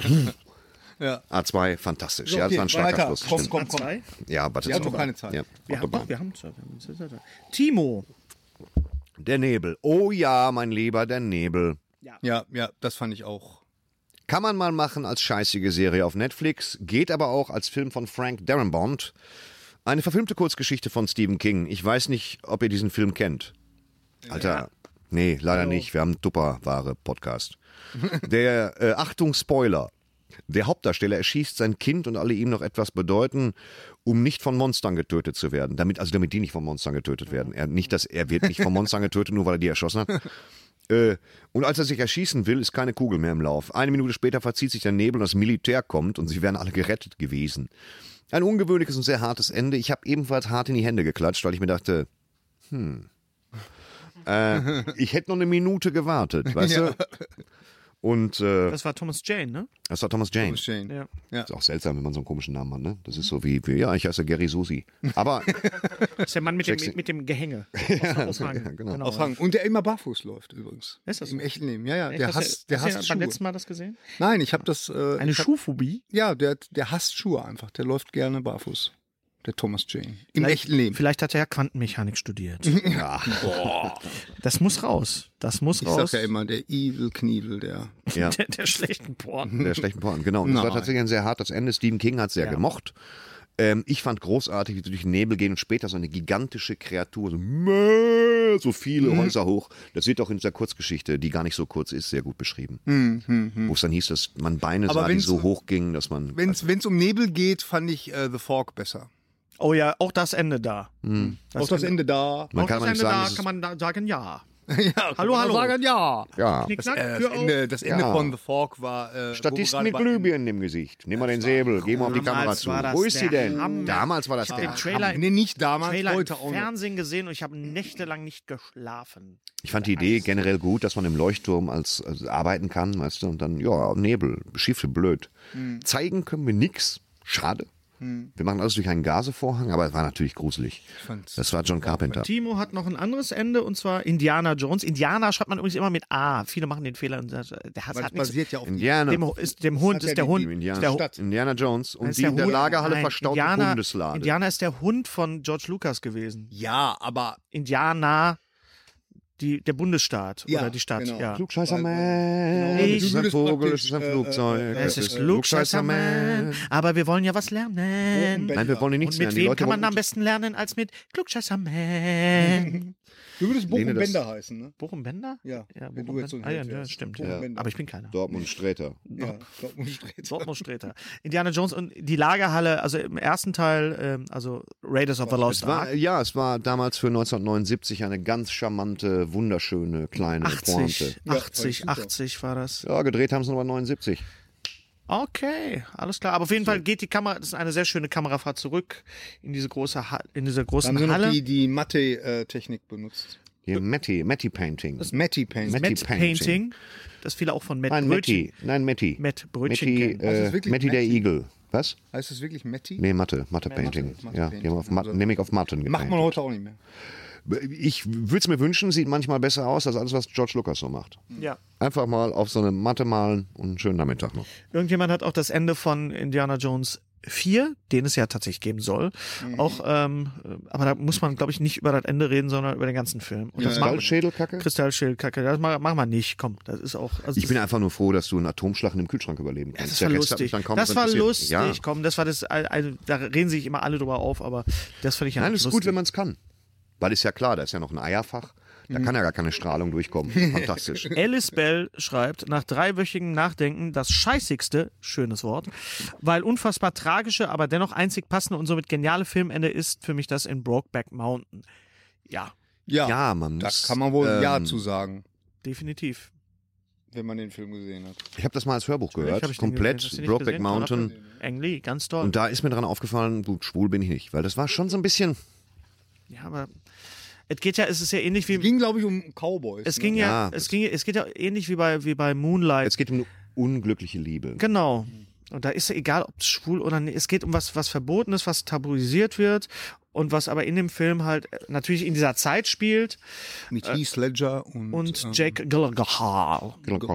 Ja. A2, fantastisch. So, Ja, das okay, war ein starker weiter. Schluss. Komm, stimmt. komm, komm. Zwei. Ja, warte Wir haben noch keine Zeit. Ja, Wir haben Autobahn. doch, wir haben Zeit. Timo. Der Nebel. Oh ja, mein Lieber, der Nebel. Ja, das fand ich auch. Kann man mal machen als scheißige Serie auf Netflix, geht aber auch als Film von Frank Darabont. Eine verfilmte Kurzgeschichte von Stephen King. Ich weiß nicht, ob ihr diesen Film kennt. Alter, nee, leider nicht. Wir haben einen Tupperware-Podcast. Der, Achtung, Spoiler. Der Hauptdarsteller erschießt sein Kind und alle ihm noch etwas bedeuten, um nicht von Monstern getötet zu werden. Damit die nicht von Monstern getötet werden. Er wird nicht von Monstern getötet, nur weil er die erschossen hat. Und als er sich erschießen will, ist keine Kugel mehr im Lauf. 1 Minute später verzieht sich der Nebel und das Militär kommt und sie wären alle gerettet gewesen. Ein ungewöhnliches und sehr hartes Ende. Ich habe ebenfalls hart in die Hände geklatscht, weil ich mir dachte, ich hätte noch 1 Minute gewartet, weißt du? Und Das war Thomas Jane, ne? das war Thomas Jane. Thomas Jane. Ja. Ist auch seltsam, wenn man so einen komischen Namen hat, ne? Das ist so wie ja, ich heiße Gary Susi. Aber Das ist der Mann mit Sexy. dem Gehänge. Aushang. ja, genau. Aushang. Und der immer barfuß läuft übrigens. Ist das so? Im echten Leben. Ja, ja. Echt? Der Hast hasst du beim Schuhe. letzten Mal das gesehen? Nein, ich habe das. Eine Schuhphobie? Ja, der hasst Schuhe einfach. Der läuft gerne barfuß. Der Thomas Jane. Im echten Leben. Vielleicht hat er ja Quantenmechanik studiert. ja, Das muss raus. Das muss Ich raus. sag ja immer, der Evil Knievel, der. ja, Der schlechten Porn. der schlechten Porn, genau. Und das war Nein. tatsächlich ein sehr hartes Ende. Stephen King hat es sehr Ja. gemocht. Ich fand großartig, wie sie durch den Nebel gehen und später so eine gigantische Kreatur, so viele Häuser hoch. Das wird auch in dieser Kurzgeschichte, die gar nicht so kurz ist, sehr gut beschrieben. Wo es dann hieß, dass man Beine Aber sah, die wenn's- so hoch gingen, dass man... Wenn's um Nebel geht, fand ich The Fog besser. Oh ja, auch das Ende da. Auch das Ende da. Man Auch kann das aber nicht Ende sagen, da dass es- kann man da sagen ja. Ja, Hallo, hallo. Sagen, ja. ja. Knickknack, Das Tür auf. Ende Ja. von The Fog war. Statisten wo wir mit gerade bei- Glühbirnen im Gesicht. Nimm mal den Säbel, geh mal auf die Damals Kamera zu. war das Wo ist sie der denn? Hammer. Damals war das Ich hab der den Trailer, Nee, nicht damals, Trailer heute im auch noch. Fernsehen gesehen und ich habe nächtelang nicht geschlafen. Ich fand die Idee generell gut, dass man im Leuchtturm als arbeiten kann, weißt du, und dann, ja, Nebel, Schiffe, blöd. Zeigen können wir nix, schade. Wir machen alles durch einen Gasevorhang, aber es war natürlich gruselig. fand's- Das war John Carpenter. Timo hat noch ein anderes Ende und zwar Indiana Jones. Indiana schreibt man übrigens immer mit A. Viele machen den Fehler. Und der hat Weil es nichts. basiert ja auf Indiana, Dem Hund hat ja ist der die- Hund. die Indiana, ist der, Indiana Jones und ist die in der Hund- Lagerhalle Nein, verstaute Bundeslade. Indiana ist der Hund von George Lucas gewesen. Ja, aber Indiana, der Bundesstaat Ja, oder die Stadt. genau. Ja. Klugscheißer-Man. Genau, Ich- Es ist ein würdest Vogel, praktisch, es ist ein Flugzeug. Es ist Klugscheißer-Man, aber wir wollen ja was lernen. Nein, wir wollen Und nichts mit lernen. Die wem Leute kann man wollen am besten lernen als mit Klugscheißer-Man? du würdest Lehne Bochum das- Bender heißen, ne? Bochum Bender? Ja, Ja, wenn Bochum du jetzt so ein Bender. Held Ja, wärst. stimmt. Bochum Ja. Bender. Aber ich bin keiner. Dortmund Sträter. Ja, Dortmund Sträter. Dortmund Sträter. Indiana Jones und die Lagerhalle, also im ersten Teil, also Raiders of the Lost Es war, Ark. ja, es war damals für 1979 eine ganz charmante, wunderschöne kleine Pointe. 80 war das. Ja, gedreht haben sie nochmal 79. Okay, alles klar. Aber auf jeden Fall geht die Kamera, das ist eine sehr schöne Kamerafahrt zurück in diese große in dieser Da großen haben sie noch Halle. die Matte-Technik benutzt. Hier Matty Painting. Das Matty Paint. Matt- Matt Painting. Painting. Das viele auch von Matt Nein, Brötchen. Matty. Nein, Matty. Matt Brötchen Matty, kennen. Heißt das wirklich Matty der Matty? Igel. Was? Heißt das wirklich Matty? Nee, Matte Painting. Matte Ja, Painting. die haben auf Matten, Also- nämlich auf Matten Macht gepaintet. man heute auch nicht mehr. Ich würde es mir wünschen, sieht manchmal besser aus als alles, was George Lucas so macht. Ja. Einfach mal auf so eine Matte malen und einen schönen Nachmittag noch. Irgendjemand hat auch das Ende von Indiana Jones 4, den es ja tatsächlich geben soll, auch, aber da muss man, glaube ich, nicht über das Ende reden, sondern über den ganzen Film. Und das machen Schädelkacke? Kristallschildkacke, das machen wir nicht, komm, das ist auch... Also Ich bin einfach nur froh, dass du einen Atomschlag in dem Kühlschrank überleben kannst. das war Der Rest hat lustig. mich dann kaum Das war interessiert. lustig, Ja. komm, das war das, also, da reden sich immer alle drüber auf, aber das finde ich ja Nein, lustig. es ist gut, wenn man es kann. Weil ist ja klar, da ist ja noch ein Eierfach. Da kann ja gar keine Strahlung durchkommen. Fantastisch. Alice Bell schreibt, nach 3-wöchigem Nachdenken, das scheißigste, schönes Wort, weil unfassbar tragische, aber dennoch einzig passende und somit geniale Filmende ist für mich das in Brokeback Mountain. Ja, Ja, Ja, man da muss, kann man wohl Ja ähm, zu sagen, definitiv. wenn man den Film gesehen hat. Ich habe das mal als Hörbuch Hab gehört. ich den gesehen. Hast Komplett du nicht Brokeback gesehen? Mountain. Ang Lee, ganz toll. Und da ist mir dran aufgefallen, gut, schwul bin ich nicht. Weil das war schon so ein bisschen... ja, aber es ist ja ähnlich wie, Es ging, glaube ich, um Cowboys. es ne? ging Ja, es geht ja ähnlich wie bei Moonlight. Es geht um eine unglückliche Liebe. Genau. Und da ist ja egal, ob es schwul oder nicht. Es geht um was Verbotenes, was tabuisiert wird und was aber in dem Film halt natürlich in dieser Zeit spielt. Mit Heath Ledger und Jake Gyllenhaal.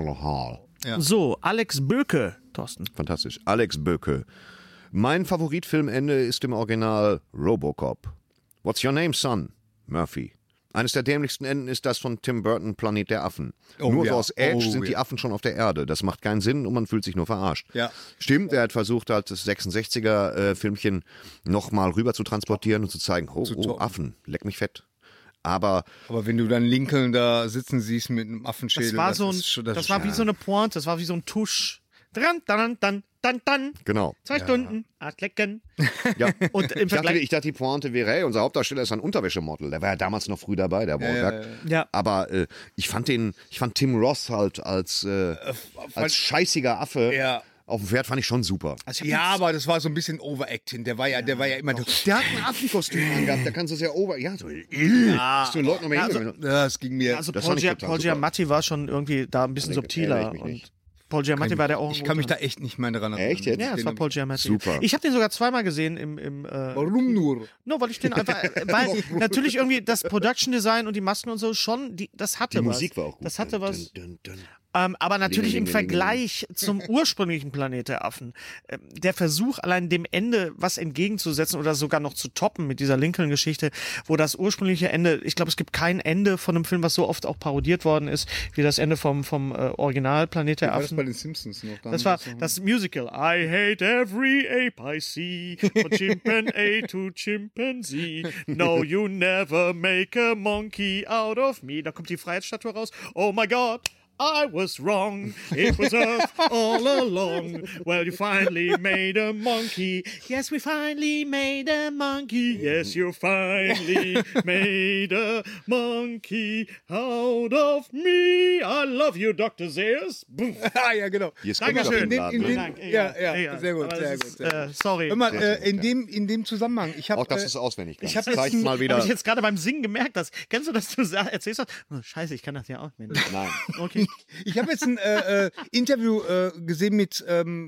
Ja. So, Alex Böke, Thorsten. Fantastisch. Alex Böke. Mein Favoritfilmende ist im Original Robocop. What's your name, son? Murphy. Eines der dämlichsten Enden ist das von Tim Burton, Planet der Affen. Oh Nur ja. so aus Edge Oh sind die ja. Affen schon auf der Erde. Das macht keinen Sinn und man fühlt sich nur verarscht. Ja. Stimmt, er hat versucht, halt das 66er-Filmchen nochmal rüber zu transportieren und zu zeigen, oh, Affen, leck mich fett. Aber Aber wenn du dann Lincoln da sitzen siehst mit einem Affenschädel, Das war so ein, ist schon- das ist war schon- wie so eine Pointe, das war wie so ein Tusch. Dann. genau. 2 Stunden, lecken. Ja. Und im Ich dachte, Vergleich, die Pointe wäre, hey, unser Hauptdarsteller ist ein Unterwäschemodel. Der war ja damals noch früh dabei, der Wahlberg. ja. Aber ich fand Tim Ross halt als scheißiger Affe Ja. auf dem Pferd fand ich schon super. Also ich Ja, hab aber das war so ein bisschen Overacting. Der war ja immer. Der hat ein Affenkostüm angehabt, da kannst du es ja so hast du den Leuten noch mehr also- hingegangen. Das ging mir. also Das Paul fand ich total super. Giamatti war schon irgendwie da ein bisschen Erinnere subtiler. ich mich Und nicht. Paul Giamatti war der auch. Ich kann mich da echt nicht mehr dran erinnern. Echt jetzt? Ja, das war Paul Giamatti. Super. Ich habe den sogar zweimal gesehen im Warum nur? No, weil ich den einfach, weil natürlich irgendwie das Production Design und die Masken und so schon, das hatte Die was. Musik war auch gut. Das hatte was. Dun, dun, dun. Aber natürlich Ding, im ding, ding, Vergleich zum ursprünglichen Planet der Affen, der Versuch allein dem Ende was entgegenzusetzen oder sogar noch zu toppen mit dieser Lincoln-Geschichte, wo das ursprüngliche Ende, ich glaube, es gibt kein Ende von einem Film, was so oft auch parodiert worden ist, wie das Ende vom Original Planet der War das bei Affen. den Simpsons noch? Das war das Musical. I hate every ape I see, from chimpanzee to chimpanzee. No, you never make a monkey out of me. Da kommt die Freiheitsstatue raus. Oh my God. I was wrong. It was Earth all along. Well, you finally made a monkey. Yes, we finally made a monkey. Yes, you finally made a monkey out of me. I love you, Dr. Sears. Ah, ja, genau. Hier ist Dankeschön. Kunststoff im Laden, ne? Ja, sehr gut, Aber sehr das gut. ist, Sehr gut. sorry. Hör mal, in dem Zusammenhang, ich habe Auch das ist auswendig. ich hab Zeigt jetzt- mal wieder. Habe ich jetzt gerade beim Singen gemerkt, dass, kennst du das, du erzählst das? Oh, scheiße, ich kann das ja auch. Mensch. Nein. Okay. Ich habe jetzt ein Interview gesehen mit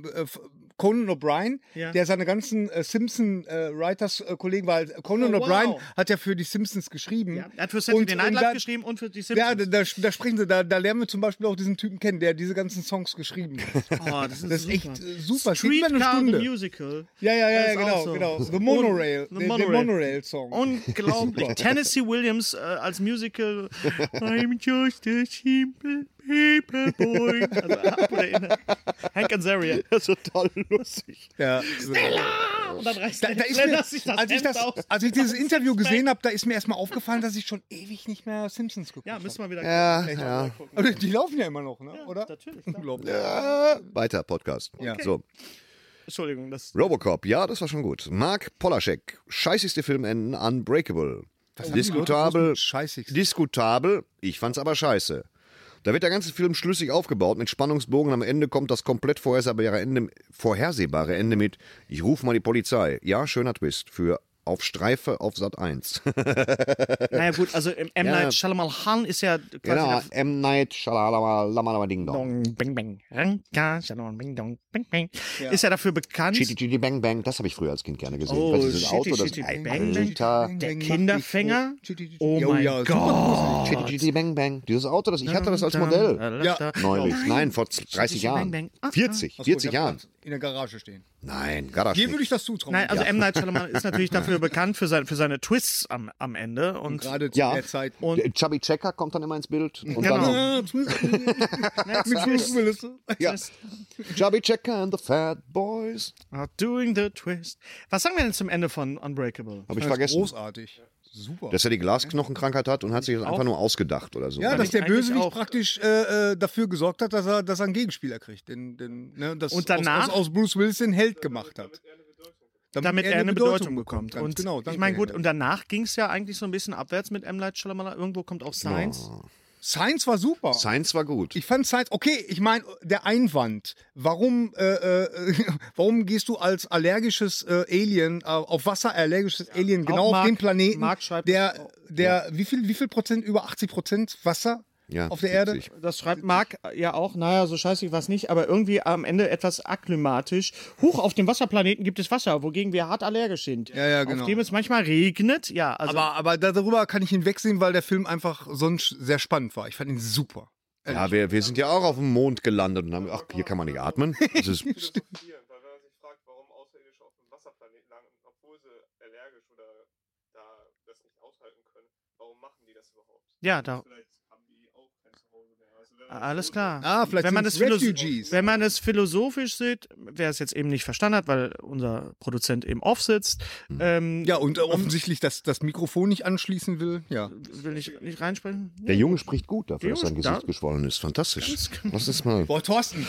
Conan O'Brien, Ja. der seine ganzen Simpson-Writers-Kollegen war. Conan Oh, wow. O'Brien hat ja für die Simpsons geschrieben. Ja, er hat für Saturday Night Live da- geschrieben und für die Ja, Simpsons. da sprechen sie, da lernen wir zum Beispiel auch diesen Typen kennen, der diese ganzen Songs geschrieben hat. Oh, das Das ist echt super. Es geht über eine Streetcar the Stunde. Musical. Ja, Das ist auch genau, so. genau. The Monorail, Und- der Monorail-Song. Unglaublich. Tennessee Williams als Musical. I'm just a simple paper boy. Also, Hank Azaria. Das ist total lustig. Ja. Und dann reißt Da der ist mir, Blender sich das Hemd aus. als ich dieses Interview gesehen habe, da ist mir erstmal aufgefallen, dass ich schon ewig nicht mehr Simpsons geguckt Ja, habe. müssen wir wieder Ja. Also, die laufen ja immer noch, ne? oder? natürlich. Klar. Unglaublich. Weiter, Podcast. Ja. So. Entschuldigung, das. Robocop, ja, das war schon gut. Mark Polaschek, scheißigste Filmenden, Unbreakable. haben die Leute Diskutabel, bloß mit scheißigsten? diskutabel, ich fand's aber scheiße. Da wird der ganze Film schlüssig aufgebaut mit Spannungsbogen. Am Ende kommt das komplett vorhersehbare Ende mit ich rufe mal die Polizei. Ja, schöner Twist für Auf Streife auf Sat 1. Naja, gut, also M. Ja. Night Shyamalan ist ja quasi. Genau, der M. Night Shyamalan Ding Dong. Dong, bing, bang. Ranka, Shyamalan, bing, dong, bing, bang. Ist ja dafür bekannt. Chitty Chitty Bang Bang, das habe ich früher als Kind gerne gesehen. Oh, Weil dieses Chitty Auto, das Chitty Bang Bang. Alter. Der Kinderfänger? Oh Oh mein ja, super Gott. Chitty Chitty Bang Bang. Dieses Auto, ich hatte das als Modell. Ja. Neulich. Nein, vor 30 Bang, bang. Jahren. Ah, 40 Jahren. In der Garage stehen. Nein, Garage. Hier würde ich das zutrauen. Nein, also M. Night Shyamalan ist natürlich dafür bekannt für seine Twists am Ende. Und gerade zu Ja. der Zeit. Und- Chubby Checker kommt dann immer ins Bild. Und Genau. dann Mit Bruce Willis. ja. Chubby Checker and the Fat Boys. are doing the twist. Was sagen wir denn zum Ende von Unbreakable? Habe ich Das ist vergessen. großartig. Super. Dass er die Glasknochenkrankheit hat und hat sich das einfach nur ausgedacht oder so. Ja, dass ich der eigentlich Bösewicht auch. praktisch dafür gesorgt hat, dass er einen Gegenspieler kriegt. Das Und danach- aus Bruce Willis den Held gemacht hat. Damit er eine Bedeutung bekommt. Ganz Und genau, ich danke, meine, gut, Henry. und danach ging es ja eigentlich so ein bisschen abwärts mit M. Night Shyamalan. Irgendwo kommt auch Science. Science war super. Science war gut. Ich fand Science, okay, ich meine, der Einwand, warum gehst du als allergisches Alien, auf Wasser allergisches Alien, genau auf Mark- dem Planeten, Mark schreibt der wie viel Prozent, über 80% Wasser Ja, auf der Erde? 70. Das schreibt Mark ja auch, naja, so scheiße war es nicht, aber irgendwie am Ende etwas aklimatisch. Huch, auf dem Wasserplaneten gibt es Wasser, wogegen wir hart allergisch sind. Ja, genau. Auf dem es manchmal regnet, ja. Also Aber darüber kann ich hinwegsehen, weil der Film einfach sonst sehr spannend war. Ich fand ihn super. Ja, wir sind ja auch auf dem Mond gelandet und haben, ach, hier kann man nicht atmen. Das ist, Weil wenn man sich fragt, warum Außerirdische auf dem Wasserplaneten landen, obwohl sie allergisch oder da das nicht aushalten können, warum machen die das überhaupt? ja, da. Vielleicht haben die auch kein Zuhause mehr. Also wenn man Alles klar. Vielleicht wenn man, sind's es Refugees. wenn man es philosophisch sieht, wer es jetzt eben nicht verstanden hat, weil unser Produzent eben off sitzt, Ja, und offensichtlich das Mikrofon nicht anschließen will. Ja. will ich nicht reinsprechen. der Junge spricht gut dafür, dass sein Junge, Gesicht da- geschwollen ist. Fantastisch. genau. Lass uns mal. Boah, Thorsten.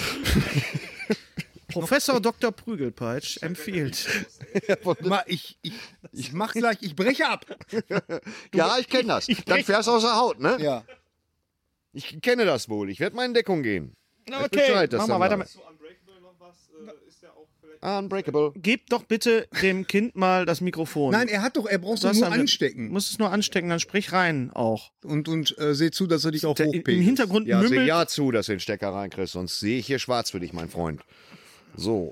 Professor Dr. Prügelpeitsch empfiehlt. Mal, ich mach gleich, ich breche ab. Ja, ich kenne das. Dann fährst du aus der Haut, ne? Ja. Ich kenne das wohl. Ich werde mal in Deckung gehen. Okay, Bescheid, dass machen wir dann weiter war. mit. zu Unbreakable noch was, sowas ist ja auch vielleicht... Unbreakable. Gebt doch bitte dem Kind mal das Mikrofon. Nein, er braucht es Du hast nur dann- anstecken. Muss es nur anstecken, dann sprich rein auch. Und seh zu, dass er dich auch Im hochpegelt. Hintergrund Ja, seh mümmelt. ja zu, dass du den Stecker reinkriegst, sonst sehe ich hier schwarz für dich, mein Freund. So.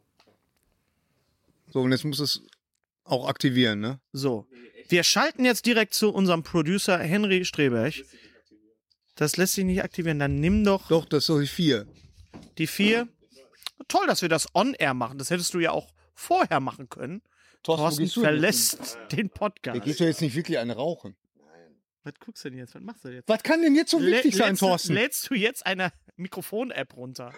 So, und jetzt muss es auch aktivieren, ne? So. Wir schalten jetzt direkt zu unserem Producer Henry Streberg. Das lässt sich nicht aktivieren. Dann nimm doch Doch, das ist doch die 4. die 4. Toll, dass wir das on-air machen. Das hättest du ja auch vorher machen können. Thorsten verlässt den Der Podcast. geht doch jetzt nicht wirklich eine rauchen. Was guckst du denn jetzt? Was machst du jetzt? Was kann denn jetzt so wichtig sein, Thorsten? Lädst du jetzt eine Mikrofon-App runter?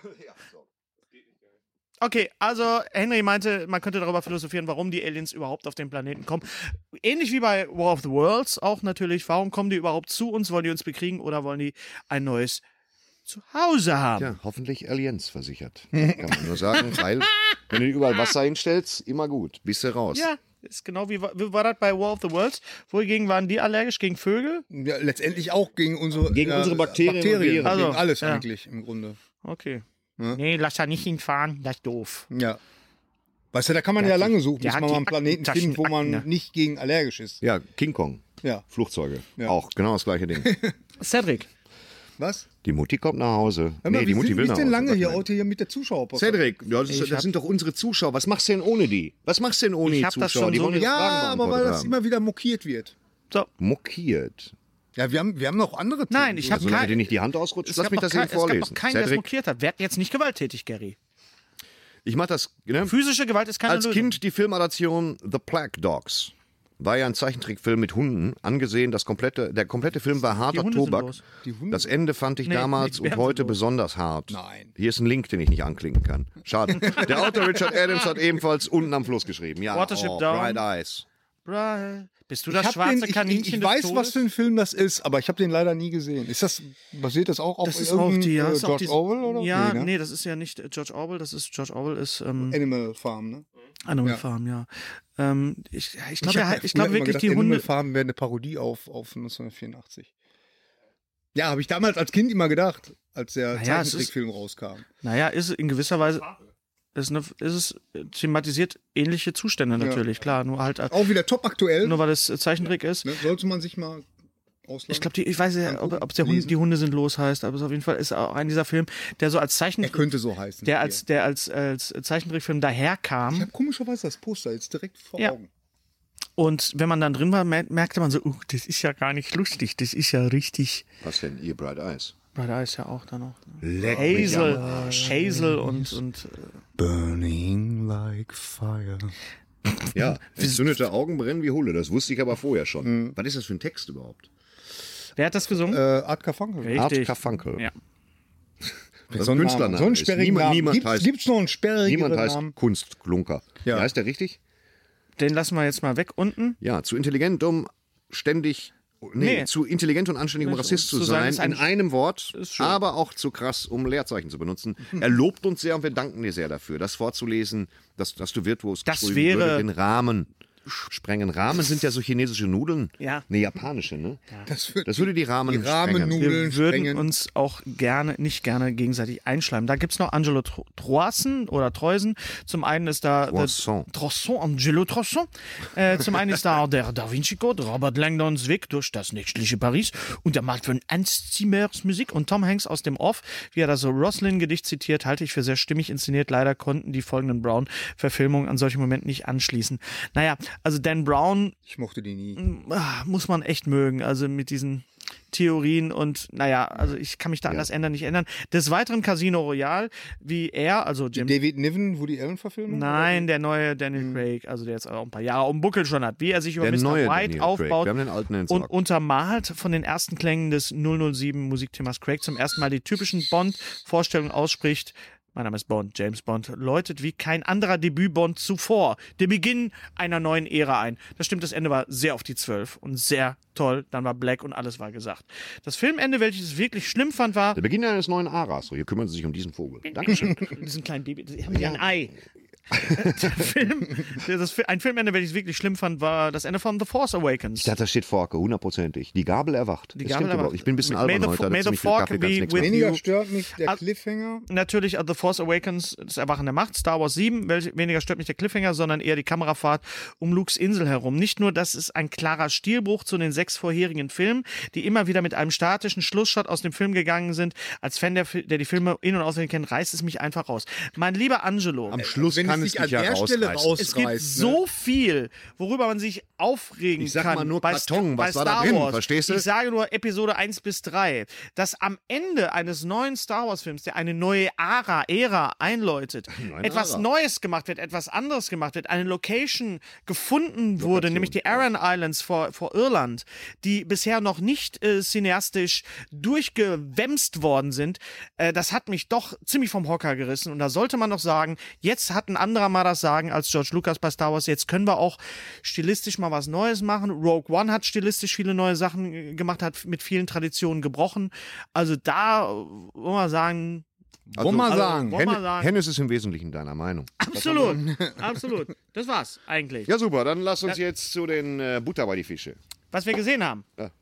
Okay, also Henry meinte, man könnte darüber philosophieren, warum die Aliens überhaupt auf den Planeten kommen. Ähnlich wie bei War of the Worlds auch natürlich. Warum kommen die überhaupt zu uns? Wollen die uns bekriegen oder wollen die ein neues Zuhause haben? Ja, hoffentlich Aliens versichert. Kann man nur sagen, weil, wenn du überall Wasser hinstellst, immer gut. Bist du raus. Ja, ist genau wie war das bei War of the Worlds? Wogegen waren die allergisch? Gegen Vögel? Ja, letztendlich auch gegen unsere, unsere Bakterien und Viren. Also, gegen alles ja. eigentlich im Grunde. Okay. Ja. Nee, lass da nicht hinfahren, das ist doof. Ja. Weißt du, da kann man Der ja hat lange die- suchen, der bis hat man die mal einen Planeten findet, wo man Aktentaschen, nicht gegen allergisch ist. Ja, King Kong. Ja. Flugzeuge. Ja. Auch genau das gleiche Ding. Cedric, Was? Die Mutti kommt nach Hause. Hör mal, die wie Mutti sind will wir nach denn Hause. lange Was hier meinst heute hier mit der Zuschauer? du? Cedric, ja, Ich hab- das sind doch unsere Zuschauer. Was machst du denn ohne die? Was machst du denn ohne Ich die hab das Zuschauer? schon Die so wollen ihre Ja, Fragen aber weil beantwortet das haben. immer wieder mokiert wird. so. Mokiert. Ja, wir haben noch andere Themen. Nein, ich habe Solange dir kein, nicht die Hand ausrutscht, es lass gab mich noch das kein- eben vorlesen. Es gab noch keinen, der es Cedric, mokiert hat. Werd jetzt nicht gewalttätig, Gary. ich mach das, ne? Physische Gewalt ist keine Als Lösung. Kind die Filmadaption The Plague Dogs. War ja ein Zeichentrickfilm mit Hunden. Angesehen, der komplette Film war Die harter Hunde sind Tobak. los. Die Hunde. Das Ende fand ich Nee, damals die und Bären heute sind los. besonders hart. Nein. Hier ist ein Link, den ich nicht anklicken kann. Schade. Der Autor Richard Adams hat ebenfalls unten am Fluss geschrieben. Ja, Watership Down. Bright Eyes. Brian, bist du Ich das hab schwarze den, Kaninchen ich des weiß, Todes? was für ein Film das ist, aber ich habe den leider nie gesehen. Basiert das auch auf Das ist auch irgendeinem, die, ja, ist auch George die, Orwell oder? Ja, ne? nee, das ist ja nicht George Orwell, George Orwell ist Animal Farm, ne? Animal Ja. Farm, ja. Ich glaube hab glaub früher immer wirklich gedacht, die Animal Hunde. Farm wäre eine Parodie auf 1984. Ja, habe ich damals als Kind immer gedacht, als der Naja, es ist- Zeichentrickfilm rauskam. Naja, ist in gewisser Weise ist es thematisiert ähnliche Zustände natürlich, klar, nur halt Auch wieder top aktuell. nur weil es Zeichentrick ist. Ne? Sollte man sich mal ausleihen. Ich glaube, ich weiß ja, ob der Hund, lesen. die Hunde sind los heißt, aber es auf jeden Fall ist auch ein dieser Film, der so als Er Zeichentrick, könnte so heißen. der als Zeichentrickfilm Ich daherkam. habe komischerweise das Poster jetzt direkt vor Ja. Augen. Und wenn man dann drin war, merkte man so, das ist ja gar nicht lustig, das ist ja richtig. Was denn? Ihr Bright Eyes. Da ist ja auch da noch. Leck mich am Hazel und Burning like fire. Ja, entzündete Augen brennen wie Hulle. Das wusste ich aber vorher schon. Was ist das für ein Text überhaupt? wer hat das gesungen? Art Carfunkel. Art Richtig. Carfunkel. Ja. Das ist So ein ein Künstlername. Name, so einen ist. sperrigen Namen. Niemand heißt, Gibt's noch einen sperrigen niemand heißt Namen? Kunstklunker. Ja. Ja. Heißt der richtig? Den lassen wir jetzt mal weg unten. Ja, zu intelligent, um ständig. Nee. Zu intelligent und anständig, um Rassist zu sein, ist ein- in einem Wort, ist schön. aber auch zu krass, um Leerzeichen zu benutzen. Er lobt uns sehr und wir danken dir sehr dafür, das vorzulesen, dass du virtuos Das geschrieben wäre- würde den Rahmen sprengen. Ramen sind ja so chinesische Nudeln. Ja. Ne, japanische, ne? Das wird Das würde die Ramen die sprengen. Rahmennudeln Wir würden sprengen. uns auch nicht gerne gegenseitig einschleimen. Da gibt es noch Angelo Troisen oder Treusen. Zum einen ist da Troisson. Angelo Troisson. Zum einen ist da der Da Vinci Code, Robert Langdons Weg durch das nächtliche Paris und der Markt von Hans Zimmers Musik und Tom Hanks aus dem Off, wie er da so Roslyn-Gedicht zitiert, halte ich für sehr stimmig inszeniert. Leider konnten die folgenden Brown-Verfilmungen an solchen Momenten nicht anschließen. Naja, also Dan Brown Ich mochte die nie. muss man echt mögen, also mit diesen Theorien und naja, also ich kann mich da an das Ende nicht ändern. Des Weiteren Casino Royale, wie er, also Jim, David Niven, Woody Allen Verfilmung? nein, der neue Daniel Craig, also der jetzt auch ein paar Jahre auf dem Buckel schon hat, wie er sich über Der Mr. neue White Daniel aufbaut Craig. Wir haben den alten und entsorgt. untermalt von den ersten Klängen des 007 Musikthemas Craig zum ersten Mal die typischen Bond-Vorstellungen ausspricht. Mein Name ist Bond, James Bond, läutet wie kein anderer Debüt-Bond zuvor der Beginn einer neuen Ära ein. Das stimmt, das Ende war sehr auf die 12 und sehr toll. Dann war Black und alles war gesagt. Das Filmende, welches ich wirklich schlimm fand, war Der Beginn eines neuen Aras. So, hier kümmern Sie sich um diesen Vogel. Dankeschön. diesen kleinen Baby, die haben ja ein Ei. Ein Filmende, welches ich wirklich schlimm fand, war das Ende von The Force Awakens. Ich dachte, da steht Forke, hundertprozentig. Die Gabel erwacht. Die Das Gabel stimmt erwacht. überhaupt. Ich bin ein bisschen May albern the heute. fo- may da the ziemlich viel fork Kaffee, be ganz nix with mehr. Weniger you. stört mich der Cliffhanger. Natürlich The Force Awakens, das Erwachen der Macht, Star Wars 7, weniger stört mich der Cliffhanger, sondern eher die Kamerafahrt um Lukes Insel herum. Nicht nur, das ist ein klarer Stilbruch zu den 6 vorherigen Filmen, die immer wieder mit einem statischen Schlussshot aus dem Film gegangen sind. Als Fan, der die Filme in- und auswendig kennt, reißt es mich einfach raus. Mein lieber Angelo, Am Schluss Wenn kann es es sich dich an ja der Stelle rausreißen. es gibt rausreißt, so viel, worüber man sich aufregen Ich sag kann. mal nur bei Karton, bei was war da Star drin, Wars. verstehst du? Ich sage nur Episode 1 bis 3, dass am Ende eines neuen Star Wars Films, der eine neue Ära einläutet, etwas Neues gemacht wird, etwas anderes gemacht wird, eine Location gefunden wurde, nämlich die Aran Islands vor Irland, die bisher noch nicht cineastisch durchgewämst worden sind, das hat mich doch ziemlich vom Hocker gerissen. Und da sollte man doch sagen, jetzt hat ein anderer mal das Sagen als George Lucas bei Star Wars. Jetzt können wir auch stilistisch mal was Neues machen. Rogue One hat stilistisch viele neue Sachen gemacht, hat mit vielen Traditionen gebrochen. Also da wollen wir sagen, Wollen wir sagen. wollen wir sagen. Hennes ist im Wesentlichen deiner Meinung. Absolut, absolut. Das war's eigentlich. Ja, super. Dann lass uns jetzt zu den Butter bei die Fische. Was wir gesehen haben.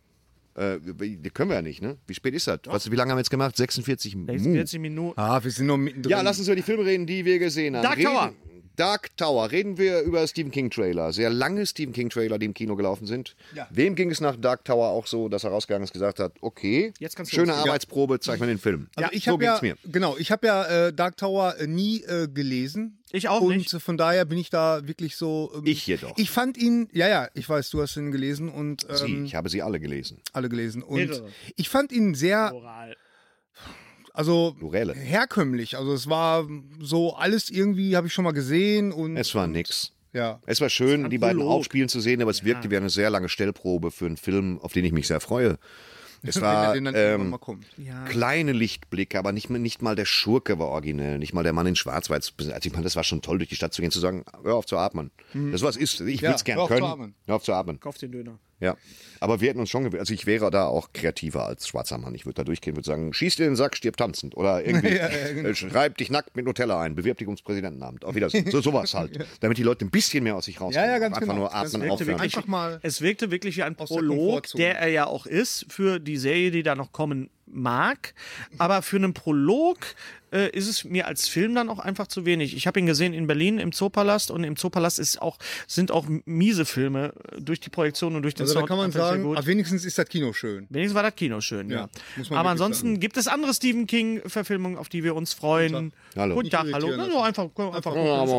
Die können wir ja nicht, ne? Wie spät ist das? Wie lange haben wir jetzt gemacht? 46 Minuten. 46 Minuten. Wir sind noch mittendrin. Ja, lass uns über die Filme reden, die wir gesehen haben. Dark Tower. Dark Tower. Reden wir über Stephen King Trailer. Sehr lange Stephen King Trailer, die im Kino gelaufen sind. Ja. Wem ging es nach Dark Tower auch so, dass er rausgegangen ist, gesagt hat, okay, Jetzt kannst du schöne losgehen. Arbeitsprobe, zeig mir den Film. Also ja, ich so habe ging's mir. Genau, ich habe ja Dark Tower nie gelesen. Ich auch und nicht. von daher bin ich da wirklich so. Ich jedoch. Ich fand ihn, ja, ich weiß, du hast ihn gelesen und Ich habe sie alle gelesen. alle gelesen. Und Mehrere. ich fand ihn sehr, Moral. also Lorelle. herkömmlich. Also es war so alles irgendwie, habe ich schon mal gesehen und Es war nix. ja. Es war schön, die beiden Prolog. aufspielen zu sehen, aber es wirkte wie eine sehr lange Stellprobe für einen Film, auf den ich mich sehr freue. Es war Wenn er denn dann irgendwann mal kommt. Ja. kleine Lichtblicke, aber nicht mal der Schurke war originell, nicht mal der Mann in Schwarz. Also ich meine, das war schon toll, durch die Stadt zu gehen, zu sagen, hör auf zu atmen. Das was ist. Ich Ja, will es gern hör auf zu können. atmen. Hör auf zu atmen. Kauf den Döner. Ja. Aber wir hätten uns schon also ich wäre da auch kreativer als schwarzer Mann. Ich würde da durchgehen, würde sagen, schieß dir den Sack, stirb tanzend. Oder irgendwie, genau. schreib dich nackt mit Nutella ein, bewirb dich ums Präsidentenamt. Auf Wiedersehen. Sowas halt. Damit die Leute ein bisschen mehr aus sich rauskommen. Ja, ganz Einfach genau. nur Das atmen, wirkte aufhören. wirklich- Einfach mal. Es wirkte wirklich wie ein Aus der Prolog, Komfortzone. der er ja auch ist für die Serie, die da noch kommen mag. Aber für einen Prolog ist es mir als Film dann auch einfach zu wenig. Ich habe ihn gesehen in Berlin im Zoopalast und im Zoopalast sind auch miese Filme durch die Projektion und durch den Also da Sound kann man einfach sehr sagen, gut. aber wenigstens ist das Kino schön. Wenigstens war das Kino schön, ja. Ja, muss man Aber wirklich ansonsten sagen. gibt es andere Stephen King-Verfilmungen, auf die wir uns freuen. Hallo. Guten Tag, Nicht hallo. irritieren Na, so einfach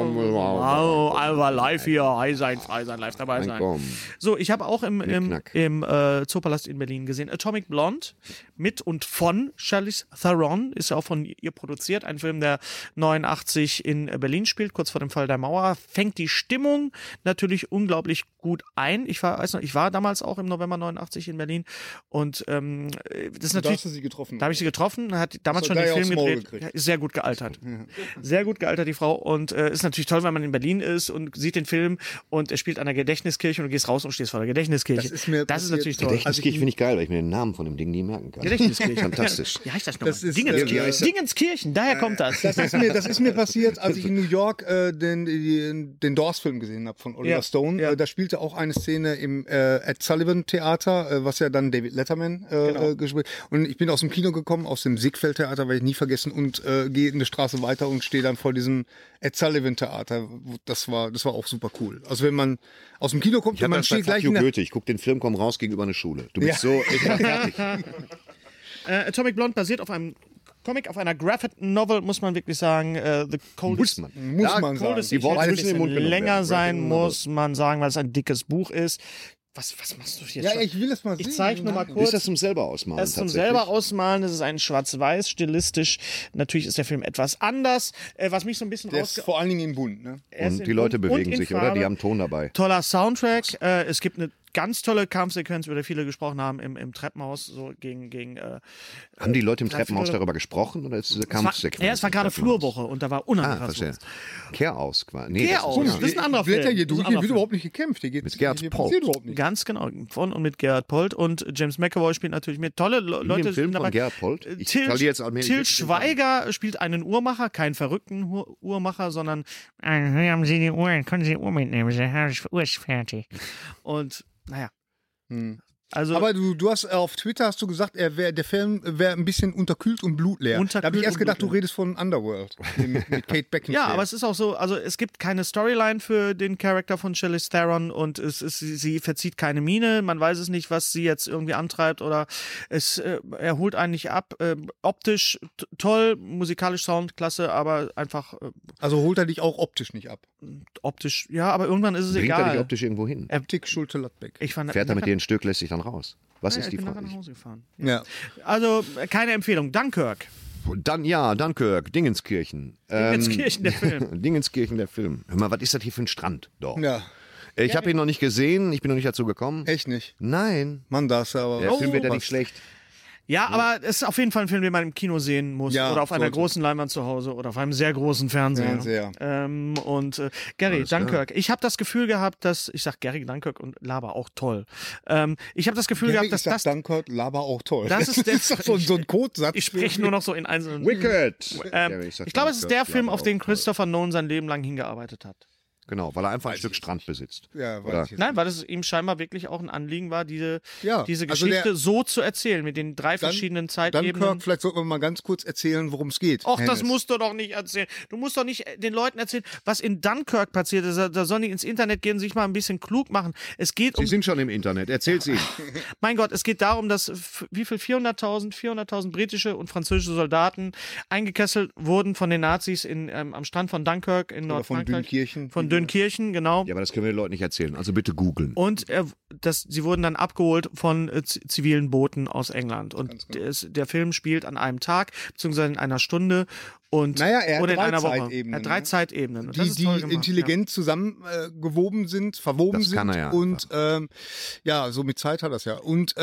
einfach live hier, high sein, frei sein, live dabei sein. Komm. So, ich habe auch im Knack. Zoopalast in Berlin gesehen Atomic Blonde mit und von Charlize Theron, ist ja auch von ihr produziert, ein Film, der 89 in Berlin spielt, kurz vor dem Fall der Mauer, fängt die Stimmung natürlich unglaublich gut ein. Ich war damals auch im November 89 in Berlin und das ist Da natürlich... hast du sie getroffen. Da habe ich sie getroffen, hat damals Hast schon du den da Film ja aufs Maul gedreht. gekriegt. Ja, ist sehr gut gealtert. Sehr gut gealtert, die Frau. Und ist natürlich toll, wenn man in Berlin ist und sieht den Film und er spielt an der Gedächtniskirche und du gehst raus und stehst vor der Gedächtniskirche. Das ist mir passiert. natürlich toll. Gedächtniskirche finde ich geil, weil ich mir den Namen von dem Ding nie merken kann. Gedächtniskirche. Fantastisch. Wie heißt das nochmal? Das ist, Dingenskirchen, daher kommt das. Das ist mir passiert, als ich in New York den Doors-Film gesehen habe von Oliver Ja, Stone. ja. Da spielte auch eine Szene im Ed Sullivan Theater, was ja dann David Letterman gespielt. Und ich bin aus dem Kino gekommen, aus dem Siegfeld Theater, werde ich nie vergessen, und gehe eine Straße weiter und stehe dann vor diesem Ed Sullivan Theater. Das war auch super cool. Also wenn man aus dem Kino kommt Ich und hatte man das bei steht gleich Fuck You in der... Goethe. Ich gucke den Film, komm raus gegenüber einer Schule. Du bist Ja. so, ich war fertig. Atomic Blonde basiert auf einem Comic, auf einer Graphic Novel, muss man wirklich sagen. The Coldest Muss man. Muss Da- man sagen. Coldest Die Worte ein müssen in den Mund bisschen genommen länger werden. sein, Graphic Novel. muss man sagen, weil es ein dickes Buch ist. Was machst du jetzt Ja, schon? ich will es mal sehen. Ich zeige nur mal kurz. Ist das zum selber ausmalen? Das zum tatsächlich? selber ausmalen, das ist ein Schwarz-Weiß, stilistisch. Natürlich ist der Film etwas anders. Was mich so ein bisschen Der ist vor allen Dingen in bunt, ne? Er ist Und in die Leute bunt und bewegen in sich, oder? Farbe. Die haben Ton dabei. Toller Soundtrack. Es gibt eine ganz tolle Kampfsequenz, über die viele gesprochen haben, im Treppenhaus, so gegen Haben die Leute im drei, Treppenhaus vier- darüber gesprochen oder ist diese es war, Kampfsequenz? ja, es war im gerade Treppenhaus? Flurwoche und da war unheimlich Ah, was verstehe. los. Kehraus quasi. Nee, Kehraus. das Das ist ein anderer Blätter Film. hier Das ist durch, ein hier anderer wird Film. überhaupt nicht gekämpft. Hier geht's, Mit Gerhard hier Polt. passiert überhaupt nicht. Ganz genau, von und mit Gerhard Polt und James McAvoy spielt natürlich mit. Tolle Leute Film sind von dabei. Gerhard Polt? Ich Till, verliere jetzt allmählich Till wirklich den Schweiger spielt einen Uhrmacher, keinen verrückten Uhrmacher, sondern hier haben Sie die Uhr, können Sie die Uhr mitnehmen, die Uhr ist fertig. Und naja. Also, Aber du hast auf Twitter hast du gesagt, der Film wäre ein bisschen unterkühlt und blutleer. Da habe ich erst gedacht, du redest von Underworld mit Kate Beckinsale. ja, aber es ist auch so, also es gibt keine Storyline für den Charakter von Charlize Theron und sie verzieht keine Miene, man weiß es nicht, was sie jetzt irgendwie antreibt oder er holt einen nicht ab. Optisch toll, musikalisch Sound klasse, aber einfach Also holt er dich auch optisch nicht ab. optisch, ja, aber irgendwann ist es Bringt er dich egal. optisch irgendwo hin? Optik Schulte-Ladbeck. Ich fand, Fährt er mit dir ein Stück, lässt sich dann raus? Was ist die ich bin nachher Frage? nach Hause gefahren. Ja. Also keine Empfehlung. Dunkirk. Dann, ja, Dunkirk, Dingenskirchen. Dingenskirchen, der Film. Dingenskirchen, der Film. Hör mal, was ist das hier für ein Strand? Doch. Ja, Ich habe ihn noch nicht gesehen, ich bin noch nicht dazu gekommen. echt nicht. Nein. Mann, das aber. Der Film wird ja was. nicht schlecht. Ja, aber es ist auf jeden Fall ein Film, den man im Kino sehen muss. Ja, oder auf einer sollte. großen Leinwand zu Hause oder auf einem sehr großen Fernseher. Gary, Dunkirk. Ich habe das Gefühl gehabt, dass, ich sag Gary, Dunkirk und Laber auch toll. Ich habe das Gefühl Gary, gehabt, dass ich sag das... Dunkirk, Laber auch toll. Das ist der- doch so ein Codesatz. Ich spreche nur noch so in einzelnen... Wicked! Ich glaube, es ist der Film, auf den Christopher Nolan sein Leben lang hingearbeitet hat. Genau, weil er einfach ein Stück Strand besitzt. Ja, Oder? weiß ich jetzt Nein, weil es ihm scheinbar wirklich auch ein Anliegen war, diese Ja, Geschichte also der- so zu erzählen, mit den drei verschiedenen Zeitebenen. Dunkirk, vielleicht sollten wir mal ganz kurz erzählen, worum es geht. Och, das Hennes. musst du doch nicht erzählen. Du musst doch nicht den Leuten erzählen, was in Dunkirk passiert ist. Da sollen die ins Internet gehen und sich mal ein bisschen klug machen. Es geht Sie um, sind schon im Internet, erzähl's ihnen. mein Gott, es geht darum, dass wie viel 400.000 britische und französische Soldaten eingekesselt wurden von den Nazis am Strand von Dunkirk in Oder von Nordfrankreich. Dünkirchen. Von Dünkirchen, genau. Ja, aber das können wir den Leuten nicht erzählen, also bitte googeln. Und sie wurden dann abgeholt von zivilen Booten aus England. Und der Film spielt an einem Tag, beziehungsweise in einer Stunde und Naja, er hat oder in drei einer Woche. Zeitebenen, Er hat drei ne? Zeitebenen. Und das ist Die toll gemacht, intelligent zusammengewoben sind, verwoben Das sind. kann er ja Und ja, so mit Zeit hat er es ja. Und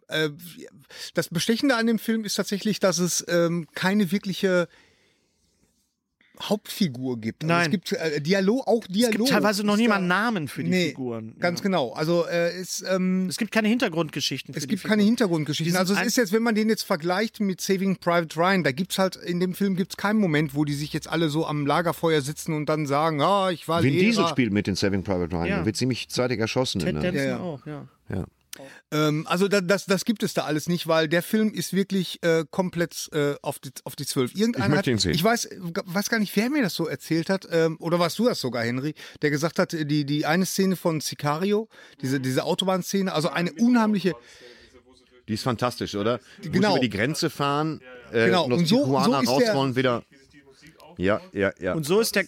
das Bestechende an dem Film ist tatsächlich, dass es keine wirkliche Hauptfigur gibt. Also Nein. es gibt Dialog. Es gibt teilweise noch ist nie da- mal Namen für die Nee, Figuren. Ganz Ja. genau. Also es Es gibt keine Hintergrundgeschichten für Es die gibt Figuren. keine Hintergrundgeschichten. Die Also sind es ist jetzt, wenn man den jetzt vergleicht mit Saving Private Ryan, da gibt's halt, in dem Film gibt's keinen Moment, wo die sich jetzt alle so am Lagerfeuer sitzen und dann sagen, ah, ich war Vin Lehrer. Diesel spielt mit in Saving Private Ryan, Ja. da wird ziemlich zeitig erschossen. Ted in der- Danson Ja, ja. auch, ja. Ja. Also das gibt es da alles nicht, weil der Film ist wirklich komplett auf die 12. Irgendeiner Ich möchte ihn sehen. Ich weiß gar nicht, wer mir das so erzählt hat, oder warst du das sogar, Henry, der gesagt hat, die eine Szene von Sicario, diese Autobahnszene, also eine unheimliche... Die ist fantastisch, oder? Wo Genau. sie über die Grenze fahren, Genau. und aus Und so Tijuana ist raus der- wollen wieder. Ja. Und so ist der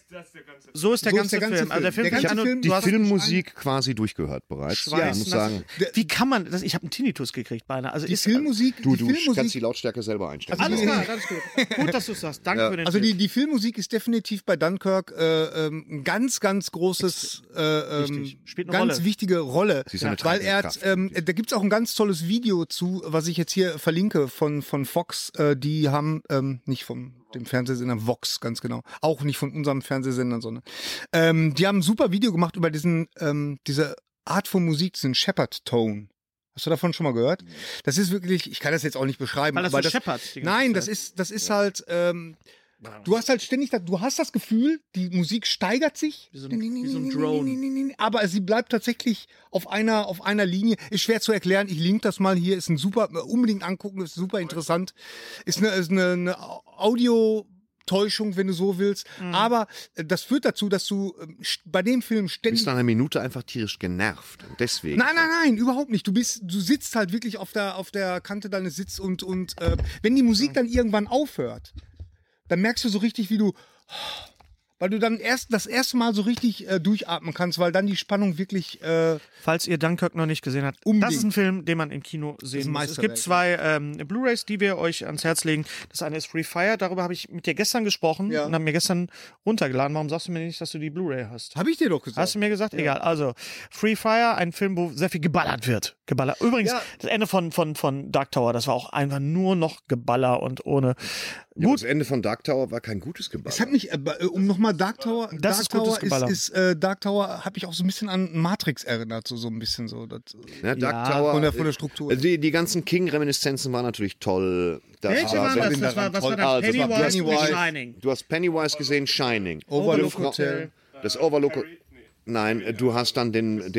ganze Film. Also der Film Der ganze fängt an und Film- Die du hast Filmmusik quasi durchgehört bereits. Schweiß, ich muss sagen, Wie kann man das? Ich habe einen Tinnitus gekriegt beinahe. Also Die ist Filmmusik, du die Filmmusik kannst die Lautstärke selber einstellen. alles klar, alles gut. Gut, dass du es sagst. Danke für den Also Tipp. die Filmmusik ist definitiv bei Dunkirk ein ganz, ganz großes, Wichtig. Spielt eine ganz Rolle. wichtige Rolle. Sie ist eine Weil er hat, Treibkraft. da gibt's auch ein ganz tolles Video zu, was ich jetzt hier verlinke von Fox. Die haben, nicht von dem Fernsehsender Vox, ganz genau. Auch nicht von unserem Fernsehsender, sondern die haben ein super Video gemacht über diese Art von Musik, diesen Shepherd Tone. Hast du davon schon mal gehört? Das ist wirklich, ich kann das jetzt auch nicht beschreiben. Weil das aber so scheppert die ganze Nein, Zeit. das ist halt, du hast halt ständig, du hast das Gefühl, die Musik steigert sich. Wie so ein Drone. Aber sie bleibt tatsächlich auf einer Linie. Ist schwer zu erklären. Ich link das mal hier. Ist ein super, unbedingt angucken. Ist super interessant. Ist eine Audio-Täuschung, wenn du so willst. Aber das führt dazu, dass du bei dem Film Du ständig bist nach einer Minute einfach tierisch genervt. Und deswegen. Nein, überhaupt nicht. Du sitzt halt wirklich auf der Kante deines Sitzes und wenn die Musik dann irgendwann aufhört, dann merkst du so richtig, wie du weil du dann das erste Mal so richtig durchatmen kannst, weil dann die Spannung wirklich Falls ihr Dunkirk noch nicht gesehen habt, Unbedingt. das ist ein Film, den man im Kino sehen muss. Es gibt Meisterwerk. 2 Blu-Rays, die wir euch ans Herz legen. Das eine ist Free Fire, darüber habe ich mit dir gestern gesprochen und habe mir gestern runtergeladen. Warum sagst du mir nicht, dass du die Blu-Ray hast? Habe ich dir doch gesagt. Hast du mir gesagt? Egal. Also, Free Fire, ein Film, wo sehr viel geballert wird. Übrigens, das Ende von Dark Tower, das war auch einfach nur noch Geballer und ohne. Ja, das Ende von Dark Tower war kein gutes Geballer. Es hat mich, um nochmal Dark Tower, Das ist gutes Geballer. Dark Tower habe ich auch so ein bisschen an Matrix erinnert, so ein bisschen so. Das, Ja, Dark Tower. von der Struktur. Die ganzen King-Reminiszenzen waren natürlich toll. Welche waren das? Was war das? Pennywise und Shining. Du hast Pennywise gesehen, Shining. Overlook Hotel. Das Overlook. Nein, du hast dann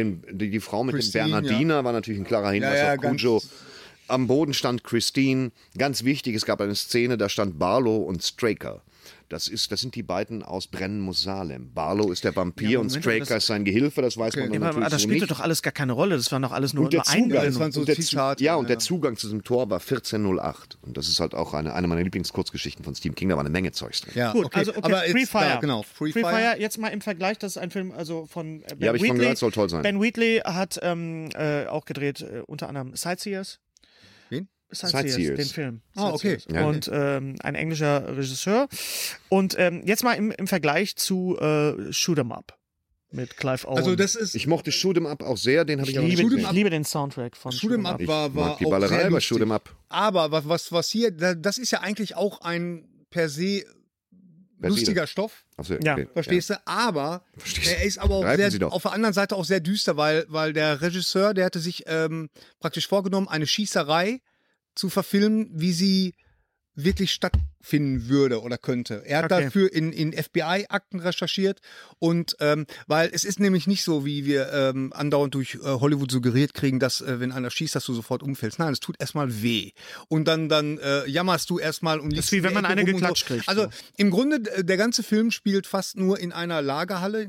die Frau mit Christine, dem Bernardiner, war natürlich ein klarer Hinweis Ja, auf Cujo. Am Boden stand Christine. Ganz wichtig, es gab eine Szene, da stand Barlow und Straker. Das sind die beiden aus Brennen muss Salem. Barlow ist der Vampir und Straker ist sein Gehilfe, das weiß man natürlich Aber das so spielte nicht. doch alles gar keine Rolle. Das waren doch alles nur Und der Zugang, das waren so Zitate, und der Zugang zu diesem Tor war 1408. Und das ist halt auch eine meiner Lieblingskurzgeschichten von Stephen King. Da war eine Menge Zeugs drin. Ja, Gut, also aber Free jetzt Fire. Da, genau, Free Fire. Jetzt mal im Vergleich, das ist ein Film also von Ben Ja, habe ich von Wheatley. gehört, soll toll sein. Ben Wheatley hat auch gedreht, unter anderem Sightseers. Wen? Sightseers, den Film. Okay. Sightseers. Ja. Und ein englischer Regisseur. Und jetzt mal im Vergleich zu Shoot 'em Up mit Clive Owen. Also das ist Ich mochte Shoot'em Up auch sehr, den habe ich aber nicht ich gesehen. liebe den Soundtrack von Shoot'em Up Ich war mag die auch Ballerei sehr bei lustig. Shoot'em Up. Aber was hier, das ist ja eigentlich auch ein per se lustiger Stoff. Achso, Ja. okay. Verstehst du? Aber er ist aber auch Greifen Sie doch. auf der anderen Seite auch sehr düster, weil der Regisseur, der hatte sich praktisch vorgenommen, eine Schießerei zu verfilmen, wie sie wirklich stattfinden würde oder könnte. Er hat dafür in FBI-Akten recherchiert und weil es ist nämlich nicht so, wie wir andauernd durch Hollywood suggeriert kriegen, dass wenn einer schießt, dass du sofort umfällst. Nein, es tut erstmal weh. Und dann jammerst du erstmal und Das ist wie wenn man eine geklatscht kriegt. Also im Grunde, der ganze Film spielt fast nur in einer Lagerhalle,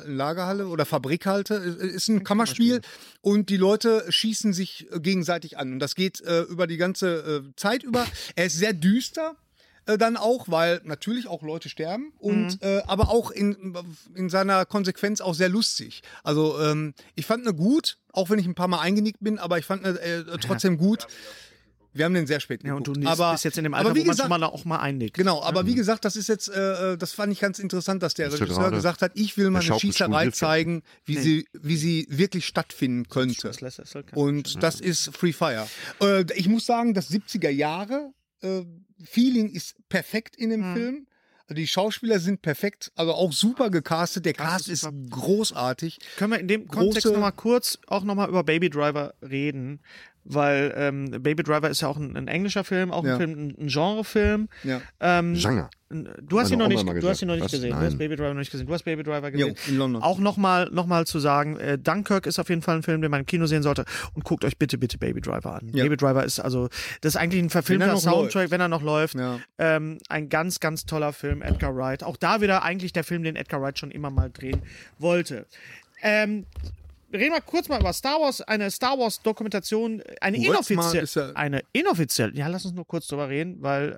oder Fabrikhalle. Ist ein Kammerspiel und die Leute schießen sich gegenseitig an. Und das geht über die ganze Zeit über. Er ist sehr düster. Dann auch, weil natürlich auch Leute sterben und aber auch in seiner Konsequenz auch sehr lustig. Also ich fand gut, auch wenn ich ein paar Mal eingenickt bin, aber ich fand trotzdem gut. Wir haben den sehr spät geguckt. Ja, und du bist jetzt in dem Alter, wie wo man gesagt, schon mal auch mal einnickt. Genau, aber wie gesagt, das ist jetzt, das fand ich ganz interessant, dass der Ist ja Regisseur gerade gesagt hat, ich will mal eine Schaukelstuhl Schießerei hilft ja. zeigen, wie sie wirklich stattfinden könnte. Und das ist Free Fire. Ich muss sagen, das 70er Jahre Feeling ist perfekt in dem Film. Die Schauspieler sind perfekt, also auch super gecastet. Der Cast ist großartig. Können wir in dem Kontext nochmal kurz auch nochmal über Baby Driver reden? Weil Baby Driver ist ja auch ein englischer Film, auch ein Genrefilm. Ja. Genre. Du hast ihn noch nicht, Oma du hast ihn noch nicht Was? gesehen. Du Nein. hast Baby Driver noch nicht gesehen. Du hast Baby Driver gesehen. Jo, in London. Auch noch mal zu sagen, Dunkirk ist auf jeden Fall ein Film, den man im Kino sehen sollte. Und guckt euch bitte Baby Driver an. Ja. Baby Driver ist also, das ist eigentlich ein verfilmter noch Soundtrack, läuft. wenn er noch läuft. Ja. Ein ganz, ganz toller Film, Edgar Wright. Auch da wieder eigentlich der Film, den Edgar Wright schon immer mal drehen wollte. Reden wir kurz mal über Star Wars, eine Star Wars Dokumentation, eine inoffizielle, ja, lass uns nur kurz drüber reden, weil,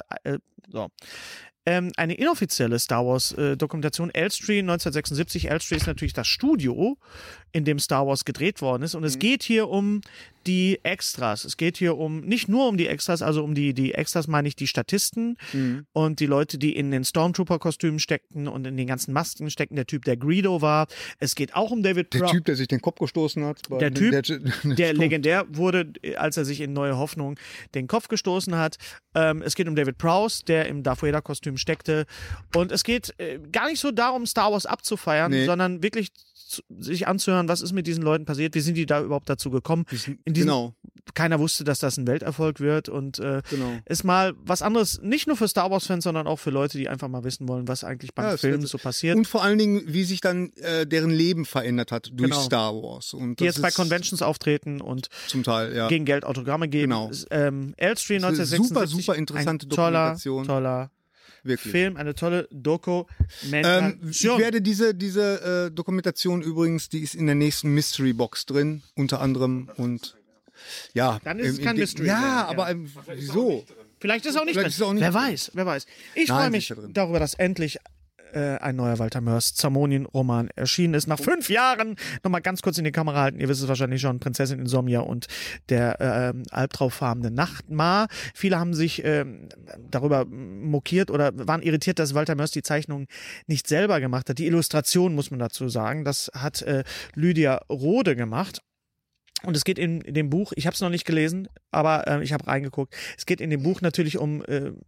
eine inoffizielle Star Wars Dokumentation, Elstree 1976. Elstree ist natürlich das Studio, in dem Star Wars gedreht worden ist. Und es geht hier um die Extras. Es geht hier nicht nur um die Extras, also um die Extras meine ich die Statisten und die Leute, die in den Stormtrooper-Kostümen steckten und in den ganzen Masken steckten. Der Typ, der Greedo war. Es geht auch um David Der Typ, der sich den Kopf gestoßen hat. Der Typ, der legendär wurde, als er sich in Neue Hoffnung den Kopf gestoßen hat. Es geht um David Prowse, der im Darth Vader-Kostüm steckte. Und es geht gar nicht so darum, Star Wars abzufeiern, sondern wirklich sich anzuhören, was ist mit diesen Leuten passiert, wie sind die da überhaupt dazu gekommen. Keiner wusste, dass das ein Welterfolg wird und ist mal was anderes, nicht nur für Star Wars-Fans, sondern auch für Leute, die einfach mal wissen wollen, was eigentlich beim Film so passiert. Und vor allen Dingen, wie sich dann deren Leben verändert hat durch Star Wars. Und die jetzt bei Conventions auftreten und zum Teil, gegen Geld Autogramme geben. Genau. Elstree 1976. Super interessante ein Dokumentation. Toller Wirklich. Film, eine tolle Ich werde diese Dokumentation übrigens, die ist in der nächsten Mystery Box drin, unter anderem und ja. Dann ist es kein Mystery. Ja, aber wieso? Vielleicht ist es auch nicht Vielleicht drin. ist es auch nicht Wer drin. weiß. Ich Nein, freue mich sicher drin. darüber, dass endlich ein neuer Walter Mörs Zamonien-Roman erschienen ist. Nach 5 Jahren, nochmal ganz kurz in die Kamera halten, ihr wisst es wahrscheinlich schon, Prinzessin Insomnia und der albtrauffarbene Nachtmar. Viele haben sich darüber mokiert oder waren irritiert, dass Walter Mörs die Zeichnung nicht selber gemacht hat. Die Illustration, muss man dazu sagen, das hat Lydia Rode gemacht. Und es geht in dem Buch, ich habe es noch nicht gelesen, aber ich habe reingeguckt, es geht in dem Buch natürlich um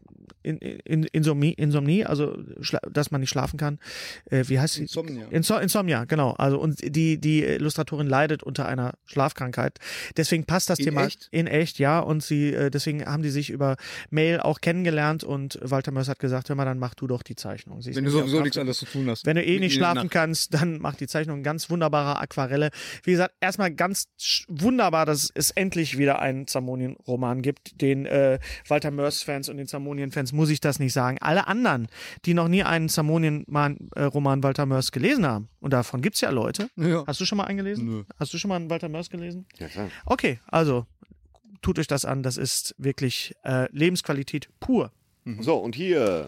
Insomnie, also dass man nicht schlafen kann. Wie heißt sie? Insomnia. Insomnia, genau. Also und die Illustratorin leidet unter einer Schlafkrankheit. Deswegen passt das Thema echt? in echt, ja. Und deswegen haben die sich über Mail auch kennengelernt und Walter Mörs hat gesagt, hör mal, dann mach du doch die Zeichnung. Sie ist Wenn du nämlich sowieso auch nichts anderes zu tun hast. wenn du nicht Mitten in der schlafen Nacht. kannst, dann mach die Zeichnung ganz wunderbare Aquarelle. Wie gesagt, erstmal ganz wunderbar, dass es endlich wieder einen Zamonien-Roman gibt. Den Walter Mörs-Fans und den Zamonien-Fans muss ich das nicht sagen. Alle anderen, die noch nie einen Zamonien-Roman Walter Mörs gelesen haben, und davon gibt es ja Leute. Ja. Hast du schon mal einen gelesen? Nö. Hast du schon mal einen Walter Mörs gelesen? Ja, klar. Okay, also tut euch das an. Das ist wirklich Lebensqualität pur. So, und hier.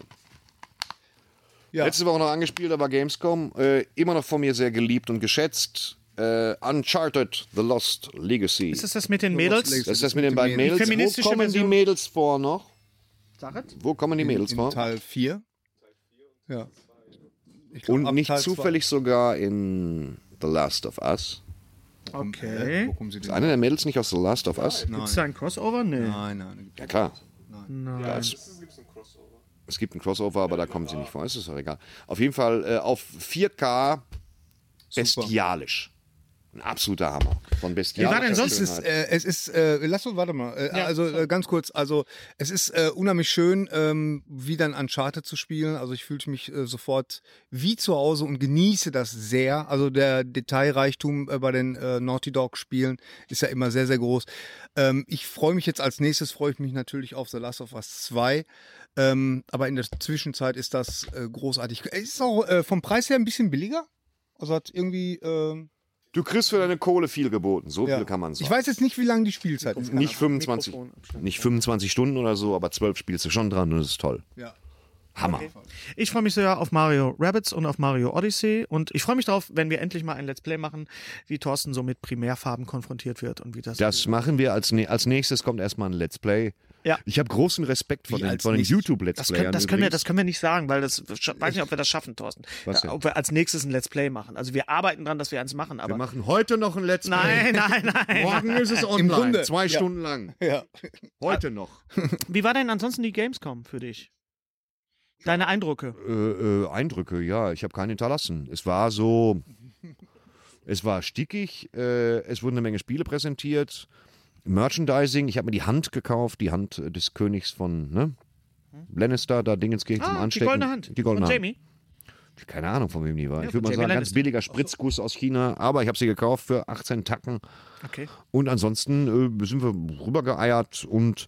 Ja. Letzte Woche noch angespielt, aber Gamescom. Immer noch von mir sehr geliebt und geschätzt. Uncharted, The Lost Legacy. Ist das mit den Mädels? Legacy. Das ist das mit den beiden Die Mädels. feministische Wo kommen die Version? Mädels vor noch? Sag es. Wo kommen die Mädels in vor? Teil 4. Ja. Ich glaub, Und ab nicht Teil zufällig sogar in The Last of Us. Okay. Wo kommen sie Ist denn? eine der Mädels nicht aus The Last of Us? Gibt es da ein Crossover? Nee. Nein. Ja, klar. Nein. Ja, es gibt ein Crossover, aber da kommen sie nicht vor. Es ist doch egal. Auf jeden Fall auf 4K bestialisch. Ein absoluter Hammer. Von Wie war denn bestialischer sonst Schönheit. Warte mal, Ja, ganz kurz, also es ist unheimlich schön, wieder ein Uncharted zu spielen, also ich fühlte mich sofort wie zu Hause und genieße das sehr, also der Detailreichtum bei den Naughty Dog Spielen ist ja immer sehr, sehr groß. Ich freue mich jetzt freue ich mich natürlich auf The Last of Us 2, aber in der Zwischenzeit ist das großartig. Ist auch vom Preis her ein bisschen billiger, also hat irgendwie... Du kriegst für deine Kohle viel geboten. So Ja. viel kann man sagen. Ich weiß jetzt nicht, wie lange die Spielzeit ist. nicht 25, nicht 25 Stunden oder so, aber 12 spielst du schon dran und das ist toll. Ja. Hammer. Ich freue mich sehr auf Mario Rabbids und auf Mario Odyssey und ich freue mich darauf, wenn wir endlich mal ein Let's Play machen, wie Thorsten so mit Primärfarben konfrontiert wird und wie das. Das machen wir als nächstes kommt erstmal ein Let's Play. Ja. Ich habe großen Respekt vor Wie den als YouTube-Let's Playern. das können wir nicht sagen, weil weiß nicht, ob wir das schaffen, Thorsten. Was denn? Ob wir als nächstes ein Let's Play machen. Also wir arbeiten dran, dass wir eins machen, Wir aber. machen heute noch ein Let's Play. Nein. Morgen ist es online. Grunde, 2 ja. Stunden lang. Ja. Heute noch. Wie war denn ansonsten die Gamescom für dich? Deine Eindrücke? Eindrücke, ja. Ich habe keinen hinterlassen. Es war so. Es war stickig. Es wurden eine Menge Spiele präsentiert. Merchandising. Ich habe mir die Hand gekauft. Die Hand des Königs von Lannister. Da Dingenskirchen zum Die Anstecken. goldene Hand. Die goldene Von Hand. Jamie. Keine Ahnung, von wem die war. Ja, Ich würde von mal Jamie sagen, ganz Lannister. billiger Spritzguss aus China. Aber ich habe sie gekauft für 18 Tacken. Okay. Und ansonsten sind wir rübergeeiert und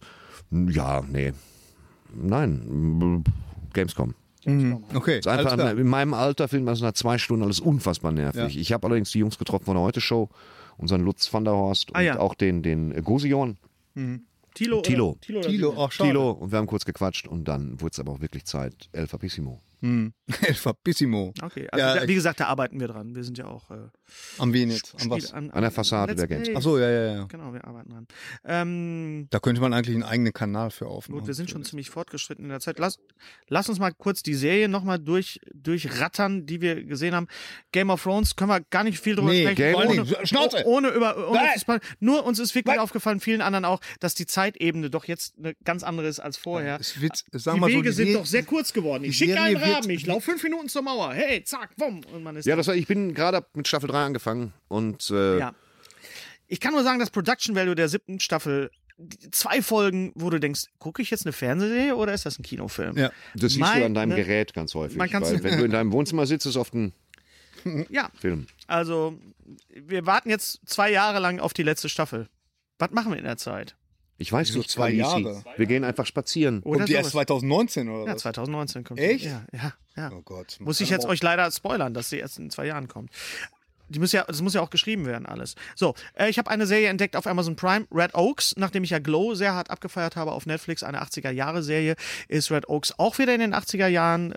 Nein, Gamescom. Okay, Ist einfach, alles klar. in meinem Alter findet man es nach 2 Stunden alles unfassbar nervig. Ja. Ich habe allerdings die Jungs getroffen von der Heute-Show, unseren Lutz van der Horst und ja. auch den Gosion, Thilo. Thilo. Thilo. Tilo, auch schade. Thilo, und wir haben kurz gequatscht und dann wurde es aber auch wirklich Zeit. El Fapissimo. Elfapissimo. Okay, also Ja, wie gesagt, da arbeiten wir dran. Wir sind ja auch Am Venet. Am was? Spiel- An der Fassade Let's der Games. Play. Achso, ja. Genau, wir arbeiten dran. Da könnte man eigentlich einen eigenen Kanal für aufmachen. Gut, wir sind schon ziemlich fortgeschritten in der Zeit. Lass uns mal kurz die Serie nochmal durchrattern, die wir gesehen haben. Game of Thrones können wir gar nicht viel drüber Nee, sprechen. Game- ohne, Schnauze! ohne Nein! zu spoilern. Nur uns ist wirklich Nein! aufgefallen, vielen anderen auch, dass die Zeitebene doch jetzt eine ganz andere ist als vorher. Es wird, sagen Die wir mal so, Wege sind Serie- doch sehr kurz geworden. Ich die schicke einen Serie wird- Raben, ich laufe 5 Minuten zur Mauer. Hey, zack, bumm. Und man ist Ja, ich bin gerade mit Staffel 3 angefangen und Ja. Ich kann nur sagen, das Production Value der 7. Staffel, 2 Folgen, wo du denkst, gucke ich jetzt eine Fernsehserie oder ist das ein Kinofilm? Ja. das siehst du an deinem Meine- Gerät ganz häufig. Man kann's- Weil wenn du in deinem Wohnzimmer sitzt, ist es oft ein Ja, Film. also wir warten jetzt 2 Jahre lang auf die letzte Staffel. Was machen wir in der Zeit? Ich weiß Wieso nicht, 2 Kalisi. Jahre? Wir gehen einfach spazieren. Oder Kommt die erst sowas. 2019 oder Ja, was? 2019 kommt. Echt? Ja. Oh Gott. Muss ich jetzt euch leider spoilern, dass sie erst in 2 Jahren kommt. Das muss ja auch geschrieben werden, alles. So, ich habe eine Serie entdeckt auf Amazon Prime, Red Oaks, nachdem ich ja Glow sehr hart abgefeiert habe auf Netflix, eine 80er-Jahre-Serie, ist Red Oaks auch wieder in den 80er Jahren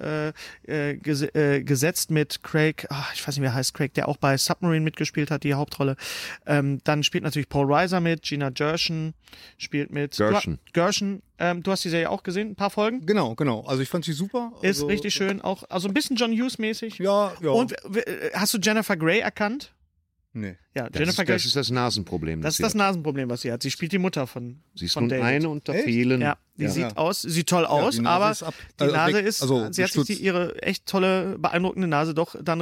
gesetzt mit Craig, ich weiß nicht, wer heißt Craig, der auch bei Submarine mitgespielt hat, die Hauptrolle. Dann spielt natürlich Paul Reiser mit, Gina Gershon spielt mit. Gershon. Du hast die Serie auch gesehen, ein paar Folgen? Genau. Also ich fand sie super. Ist richtig schön, auch, also ein bisschen John Hughes-mäßig. Ja. Und hast du Jennifer Grey erkannt? Nee. Ja, Das ist das Nasenproblem. Das ist das Nasenproblem, was sie hat. Sie spielt die Mutter von Sie ist von nun David. eine unter vielen. Ja, die sieht toll aus, die Nase aber ist die Nase ist, also sie hat sich ihre echt tolle, beeindruckende Nase doch dann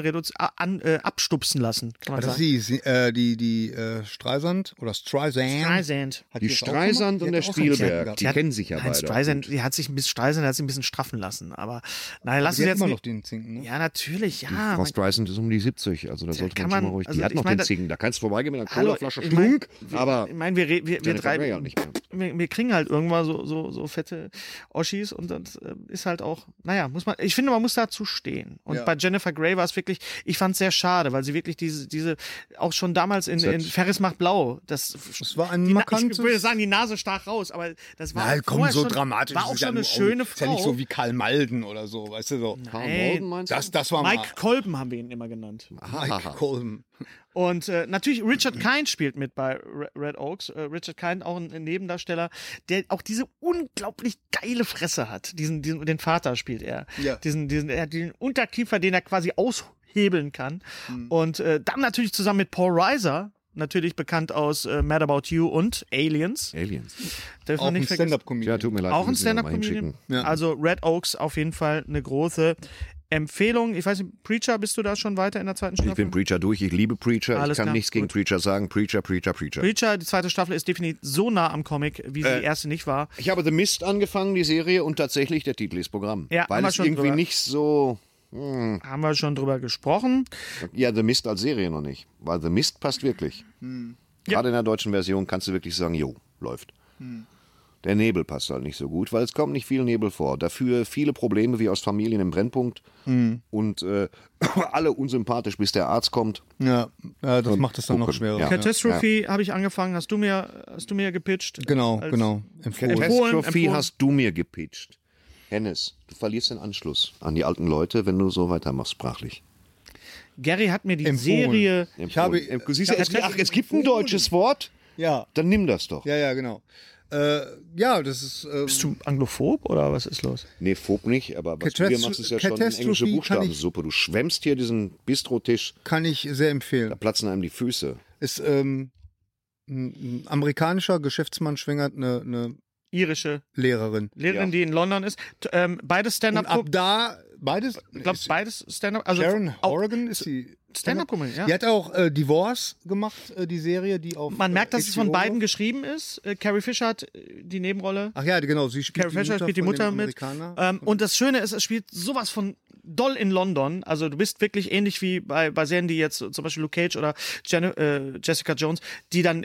abstupsen lassen, kann man Das sagen. ist die Streisand oder Streisand. Hat Die das auch Streisand gemacht? und der Die hat auch so einen Spielberg, gehabt. die kennen sich ja Nein, beide. Streisand, die hat sich ein bisschen straffen lassen, aber naja, lass Die uns hat jetzt immer nicht. noch den Zinken, ne? Ja, natürlich, ja. Frau man- Streisand ist um die 70, also da sollte kann man schon man- mal ruhig. also Die hat ich noch meine, den Zinken, da kannst du vorbeigehen mit einer Hallo, Colaflasche ich mein- Schlunk, aber Ich meine, wir Jennifer drei, Grey auch nicht mehr. wir kriegen halt irgendwann so fette Oschis und das ist halt auch, naja, ich finde, man muss dazu stehen. Und Ja. bei Jennifer Grey war es wirklich, ich fand es sehr schade, weil sie wirklich diese auch schon damals in Ferris macht blau, das war ein ich markantes... würde sagen, die Nase stach raus, aber das war Nein, komm, vorher so schon, dramatisch. war ist auch es schon ja eine nur- schöne Ist ja nicht Frau. so wie Karl Malden oder so, weißt du so. Karl Nein. Malden meinst du? Das war mal... Mike Kolben haben wir ihn immer genannt. Mike Colm. Und natürlich Richard Kind spielt mit bei Red Oaks. Richard Kind, auch ein Nebendarsteller, der auch diese unglaublich geile Fresse hat. Den Vater spielt er. Ja. Er hat den Unterkiefer, den er quasi aushebeln kann. Und dann natürlich zusammen mit Paul Reiser, natürlich bekannt aus Mad About You und Aliens. Aliens. Dürfen Auch wir ein nicht vergessen. Stand-Up-Comedian. Ja, tut mir leid. Auch wir ein müssen ihn noch mal Stand-Up-Comedian. hinschicken. Ja. Also Red Oaks auf jeden Fall eine große Empfehlung. Ich weiß nicht, Preacher, bist du da schon weiter in der zweiten Staffel? Ich bin Preacher durch, ich liebe Preacher, Alles ich kann klar, nichts gegen gut. Preacher sagen. Preacher. Preacher, die zweite Staffel ist definitiv so nah am Comic, wie sie die erste nicht war. Ich habe The Mist angefangen, die Serie, und tatsächlich der Titel ist Programm. Ja, haben weil wir es schon irgendwie drüber. nicht so... Haben wir schon drüber gesprochen. Ja, The Mist als Serie noch nicht. Weil The Mist passt wirklich. Gerade in der deutschen Version kannst du wirklich sagen, jo, läuft. Der Nebel passt halt nicht so gut, weil es kommt nicht viel Nebel vor. Dafür viele Probleme wie aus Familien im Brennpunkt und alle unsympathisch, bis der Arzt kommt. Ja, das macht es dann noch gucken. schwerer. Ja. Catastrophe habe ich angefangen, hast du mir gepitcht. Genau. Empfohlen. Catastrophe hast du mir gepitcht. Hennes, du verlierst den Anschluss an die alten Leute, wenn du so weitermachst sprachlich. Gary hat mir die Empfohlen. Serie. Siehst du, es gibt ein deutsches Wort, Ja, dann nimm das doch. ja, genau. Ja, das ist... Bist du anglophob oder was ist los? Nee, Phob nicht, aber was du hier machst, ist ja schon eine englische Catastrophe kann Buchstabensuppe. Du schwemmst hier diesen Bistrotisch, kann ich sehr empfehlen. da platzen einem die Füße. Ist ein amerikanischer Geschäftsmann schwängert eine Irische Lehrerin. Lehrerin, Ja. die in London ist. Beides Und Stand-up. ab da beides. Ich glaube, beides Stand-up. Also Sharon auch Horrigan ist die Stand-up-Comedy, ja. Die hat auch Divorce gemacht, die Serie, die auf. Man merkt, dass es von HBO beiden läuft. geschrieben ist. Carrie Fisher hat die Nebenrolle. Ach ja, genau. Sie spielt Carrie Fisher spielt die von Mutter dem mit. Amerikaner. Und das Schöne ist, es spielt sowas von doll in London. Also du bist wirklich ähnlich wie bei Serien, die jetzt zum Beispiel Luke Cage oder Jessica Jones, die dann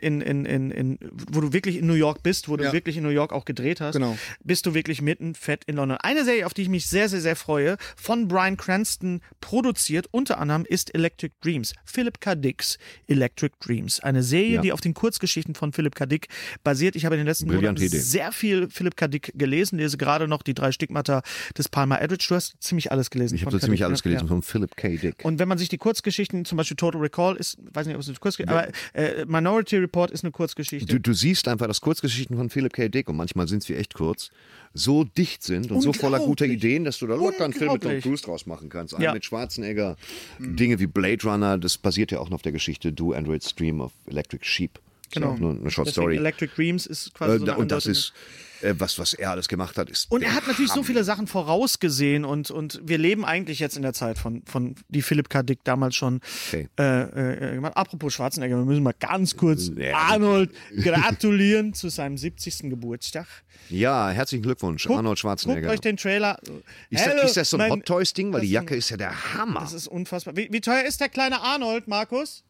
wo du wirklich in New York bist, wo du Ja. wirklich in New York auch gedreht hast, Genau. bist du wirklich mitten fett in London. Eine Serie, auf die ich mich sehr, sehr, sehr freue, von Bryan Cranston produziert, unter anderem ist Electric Dreams. Philip K. Dicks Electric Dreams. Eine Serie, Ja. die auf den Kurzgeschichten von Philip K. Dick basiert. Ich habe in den letzten Brillante Monaten Idee. sehr viel Philip K. Dick gelesen, lese gerade noch die 3 Stigmata des Palmer Eldritch. Du hast ziemlich alles gelesen. Ich habe von so K. ziemlich Dick, alles ne? gelesen Ja. von Philip K. Dick. Und wenn man sich die Kurzgeschichten, zum Beispiel Total Recall ist, weiß nicht, ob es eine Kurzgeschichte aber Minority Report ist eine Kurzgeschichte. Du siehst einfach, dass Kurzgeschichten von Philip K. Dick, und manchmal sind sie echt kurz, so dicht sind und so voller guter Unglaublich. Ideen, dass du da locker einen Film mit Tom Unglaublich. Cruise draus machen kannst. Einen Ja. mit Schwarzenegger, Dinge wie Blade Runner, das basiert ja auch noch auf der Geschichte Do Android Stream of Electric Sheep. Ist Genau. ja auch nur eine Short Deswegen Story. Electric Dreams ist quasi so eine Und das Andeutung. ist, was er alles gemacht hat, ist. Und er der hat natürlich so Hammer. viele Sachen vorausgesehen und wir leben eigentlich jetzt in der Zeit von die Philip K. Dick damals schon Okay. gemacht. Apropos Schwarzenegger, wir müssen mal ganz kurz Ja. Arnold gratulieren zu seinem 70. Geburtstag. Ja, herzlichen Glückwunsch, Arnold Schwarzenegger. Guckt euch den Trailer. Ist das so ein mein- Hot Toys Ding? Weil die das ist Jacke ist ja der Hammer. Das ist unfassbar. Wie teuer ist der kleine Arnold, Markus?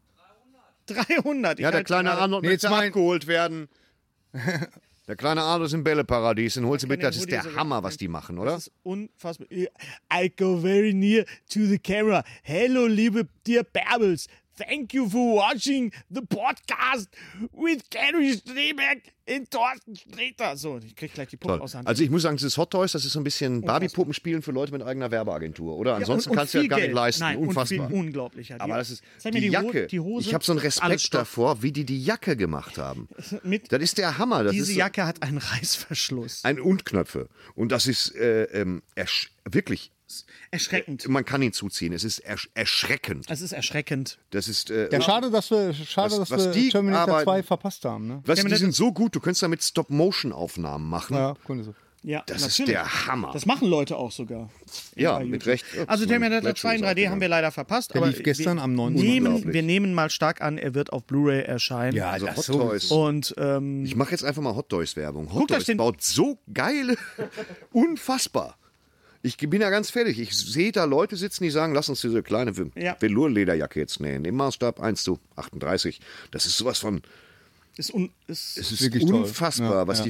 300. Ja, der kleine Arnold Nee, möchte jetzt mein- abgeholt werden. Der kleine Arnold ist im Bälleparadies. Den holst du mit. kann Das den ist Hoodie der sogar Hammer, mitnehmen. was die machen, oder? Das ist unfassbar. I go very near to the camera. Hello, liebe dear Bärbels. Thank you for watching the podcast with Gary Streberg und Thorsten Sträter. So, ich krieg gleich die Puppe aus der Hand. Also ich muss sagen, dieses Hot Toys, das ist so ein bisschen Barbie-Puppen spielen für Leute mit eigener Werbeagentur. Oder ansonsten und kannst du ja viel gar nicht Geld. leisten. Nein, Unfassbar. Und viel unglaublicher. Aber das ist Zeig mir die Jacke. Die Hose, ich habe so einen alles Respekt Stoff. davor, wie die Jacke gemacht haben. Mit Das ist der Hammer. Das diese ist so Jacke hat einen Reißverschluss. und Knöpfe. Und das ist wirklich, Erschreckend. man kann ihn zuziehen. Es ist erschreckend. Es ist erschreckend. Das ist, Ja, schade, dass wir was die Terminator arbeiten- 2 verpasst haben. Ne? die sind so gut, du könntest damit Stop-Motion-Aufnahmen machen. Ja, Kunde so. Ja, Das ist natürlich. der Hammer. Das machen Leute auch sogar. Ja, Bei mit YouTube. Recht. Also Terminator Flatshow 2 in ist 3D aufgegangen. haben wir leider verpasst. Der aber lief gestern am 9. wir nehmen mal stark an, er wird auf Blu-ray erscheinen. Ja, Also das Hot so. Toys. Und Ich mache jetzt einfach mal Hot Toys Werbung. Hot Guckt euch Toys den- baut so geile, unfassbar. Ich bin ja ganz fertig. Ich sehe da Leute sitzen, die sagen, lass uns diese kleine Ja. Velour-Lederjacke jetzt nähen. Im Maßstab 1:38. Das ist sowas von, ist es ist wirklich toll. unfassbar, Ja, was ja.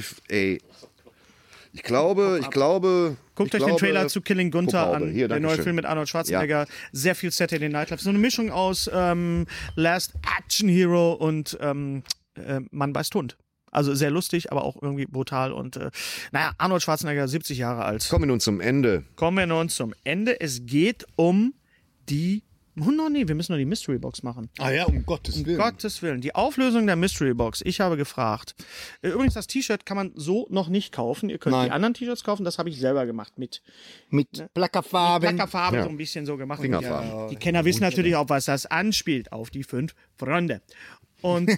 ich glaube. Guckt euch den Trailer zu Killing Gunther Pupphaube. an, Hier, der neue Dankeschön. Film mit Arnold Schwarzenegger. Sehr viel Saturday Night Live. So eine Mischung aus Last Action Hero und Mann beißt Hund. Also sehr lustig, aber auch irgendwie brutal. Und Arnold Schwarzenegger, 70 Jahre alt. Kommen wir nun zum Ende. Kommen wir nun zum Ende. Es geht um die... Oh no, nee, wir müssen noch die Mystery Box machen. Ah ja, um Gottes Willen. Gottes Willen. Die Auflösung der Mystery Box. Ich habe gefragt. Übrigens, das T-Shirt kann man so noch nicht kaufen. Ihr könnt Nein. die anderen T-Shirts kaufen. Das habe ich selber gemacht mit Mit Plackerfarben. Plackerfarbe, Ja. so ein bisschen so gemacht. Fingerfarben. Die Kenner wissen natürlich auch, was das anspielt. Auf die 5 Freunde. Und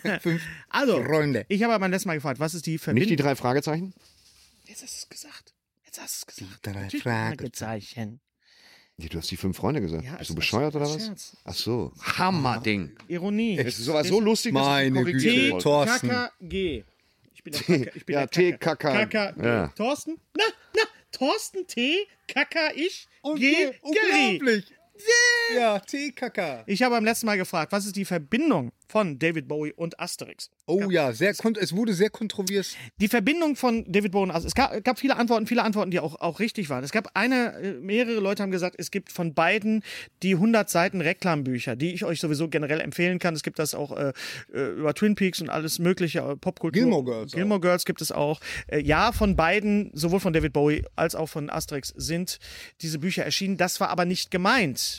also, Freunde. ich habe aber letztes Mal gefragt, was ist die Nicht Verbindung? die 3 Fragezeichen? Jetzt hast du es gesagt. Jetzt hast du es gesagt. drei Natürlich Fragezeichen. Nee, du hast die 5 Freunde gesagt. Ja, Bist als- du bescheuert oder als was? Scherz. Ach so. Hammerding. Ironie. Es ist sowas so lustig, dass ich Meine korrigieren Güte, wollte. Thorsten. KKG. Ich bin der KK. Ich bin Ja, der KK. TKK. KKG. Ja. Thorsten? Na, Thorsten T. KK ich. Und G. Gary. unglaublich. Ja, TKK. Ich habe beim letzten Mal gefragt, was ist die Verbindung von David Bowie und Asterix? Oh ja, es wurde sehr kontrovers. Die Verbindung von David Bowie und Asterix. Es gab viele Antworten, die auch richtig waren. Es gab mehrere Leute haben gesagt, es gibt von beiden die 100 Seiten Reklambücher, die ich euch sowieso generell empfehlen kann. Es gibt das auch über Twin Peaks und alles mögliche, Popkultur. Gilmore Girls Gibt es auch. Ja, von beiden, sowohl von David Bowie als auch von Asterix, sind diese Bücher erschienen. Das war aber nicht gemeint.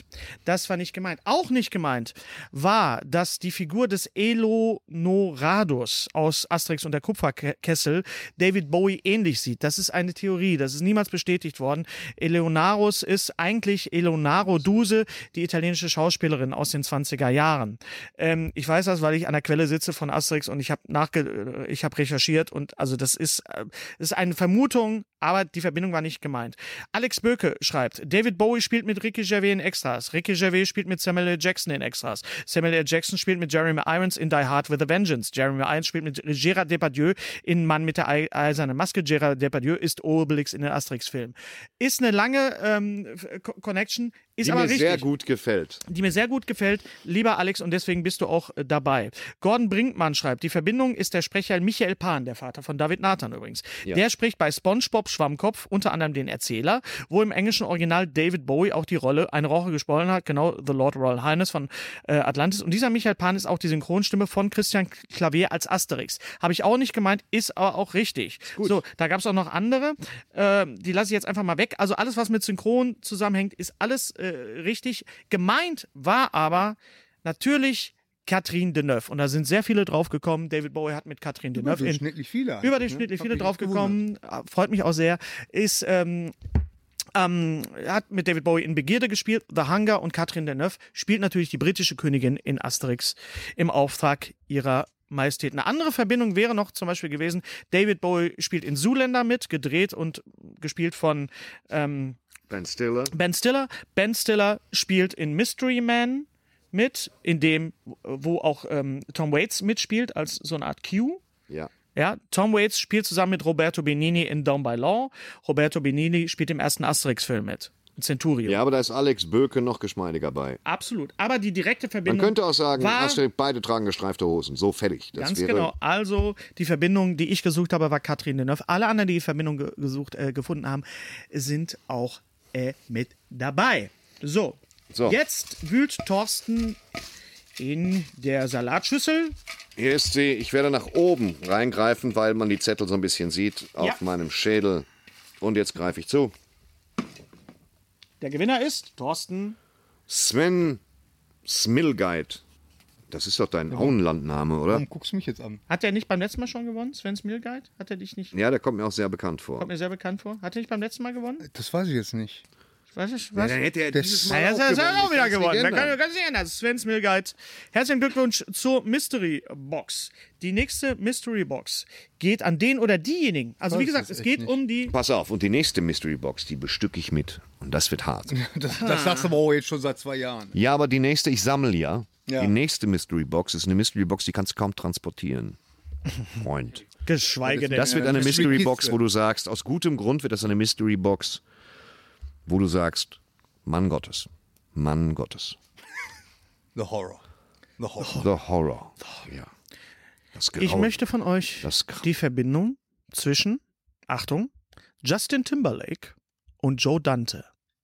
Auch nicht gemeint war, dass die Figur des Elonorados aus Asterix und der Kupferkessel David Bowie ähnlich sieht. Das ist eine Theorie, das ist niemals bestätigt worden. Eleonarus ist eigentlich Eleonaro Duse, die italienische Schauspielerin aus den 20er Jahren. Ich weiß das, weil ich an der Quelle sitze von Asterix und ich habe recherchiert und also das ist eine Vermutung, aber die Verbindung war nicht gemeint. Alex Böke schreibt, David Bowie spielt mit Ricky Gervais in Extras. Ricky Gervais spielt mit Samuel L. Jackson in Extras. Samuel L. Jackson spielt mit Jeremy Irons in Die Hard with a Vengeance. Jeremy Irons spielt mit Gérard Depardieu in Mann mit der eisernen Maske. Gérard Depardieu ist Obelix in den Asterix-Filmen. Ist eine lange Connection, ist Die aber mir richtig. sehr gut gefällt. Die mir sehr gut gefällt, lieber Alex, und deswegen bist du auch dabei. Gordon Brinkmann schreibt, die Verbindung ist der Sprecher Michael Pan, der Vater von David Nathan übrigens. Ja. Der spricht bei SpongeBob Schwammkopf unter anderem den Erzähler, wo im englischen Original David Bowie auch die Rolle eine Roche gesprochen hat, genau The Lord Royal Highness von Atlantis. Und dieser Michael Pan ist auch die Synchronstimme von Christian Clavier als Asterix. Habe ich auch nicht gemeint, ist aber auch richtig. So, da gab es auch noch andere, die lasse ich jetzt einfach mal weg. Also alles, was mit Synchron zusammenhängt, ist alles richtig. Gemeint war aber natürlich Catherine Deneuve. Und da sind sehr viele drauf gekommen. David Bowie hat mit Catherine Deneuve Überdurchschnittlich viele. überdurchschnittlich viele drauf gekommen. Freut mich auch sehr. Hat mit David Bowie in Begierde gespielt, The Hunger, und Catherine Deneuve spielt natürlich die britische Königin in Asterix im Auftrag ihrer Majestät. Eine andere Verbindung wäre noch zum Beispiel gewesen, David Bowie spielt in Zoolander mit, gedreht und gespielt von Ben Stiller. Ben Stiller. Ben Stiller spielt in Mystery Man mit, wo auch Tom Waits mitspielt als so eine Art Q. Ja. Ja, Tom Waits spielt zusammen mit Roberto Benigni in Down by Law. Roberto Benigni spielt im ersten Asterix-Film mit. Centurio. Ja, aber da ist Alex Böke noch geschmeidiger bei. Absolut. Aber die direkte Man Verbindung. könnte auch sagen, war, Asterix, beide tragen gestreifte Hosen. So fertig. Das ganz wäre, genau. Also, die Verbindung, die ich gesucht habe, war Catherine Deneuve. Alle anderen, die die Verbindung gefunden haben, sind auch mit dabei. So. So. Jetzt wühlt Thorsten in der Salatschüssel. Hier ist sie. Ich werde nach oben reingreifen, weil man die Zettel so ein bisschen sieht auf meinem Schädel. Und jetzt greife ich zu. Der Gewinner ist Thorsten. Sven Smilgeid. Das ist doch dein Auenlandname, oder? Warum guckst du mich jetzt an? Hat er nicht beim letzten Mal schon gewonnen? Sven Smilgeid? Hat er dich nicht? Ja, der kommt mir auch sehr bekannt vor. Kommt mir sehr bekannt vor. Hat er nicht beim letzten Mal gewonnen? Das weiß ich jetzt nicht. Weiß ich, was? dann hätte er dieses Ja, das hat auch wieder gewonnen. Da kann sich ändern. Sven Smilgeid. Herzlichen Glückwunsch zur Mystery Box. Die nächste Mystery Box geht an den oder diejenigen. Also wie gesagt, es geht um die... Pass auf, und die nächste Mystery Box, die bestücke ich mit. Und das wird hart. Das sagst du aber auch jetzt schon seit 2 Jahren. Ja, aber die nächste, ich sammle ja. Ja. Die nächste Mystery Box ist eine Mystery Box, die kannst du kaum transportieren. Freund. Geschweige denn. Das wird eine Mystery Mystery Box, Kiste. wo du sagst, aus gutem Grund wird das eine Mystery Box, wo du sagst, Mann Gottes. Mann Gottes. The Horror. The Horror. The Horror. Ja. Das Grauen. Ich möchte von euch Das Grauen. die Verbindung zwischen, Achtung, Justin Timberlake und Joe Dante.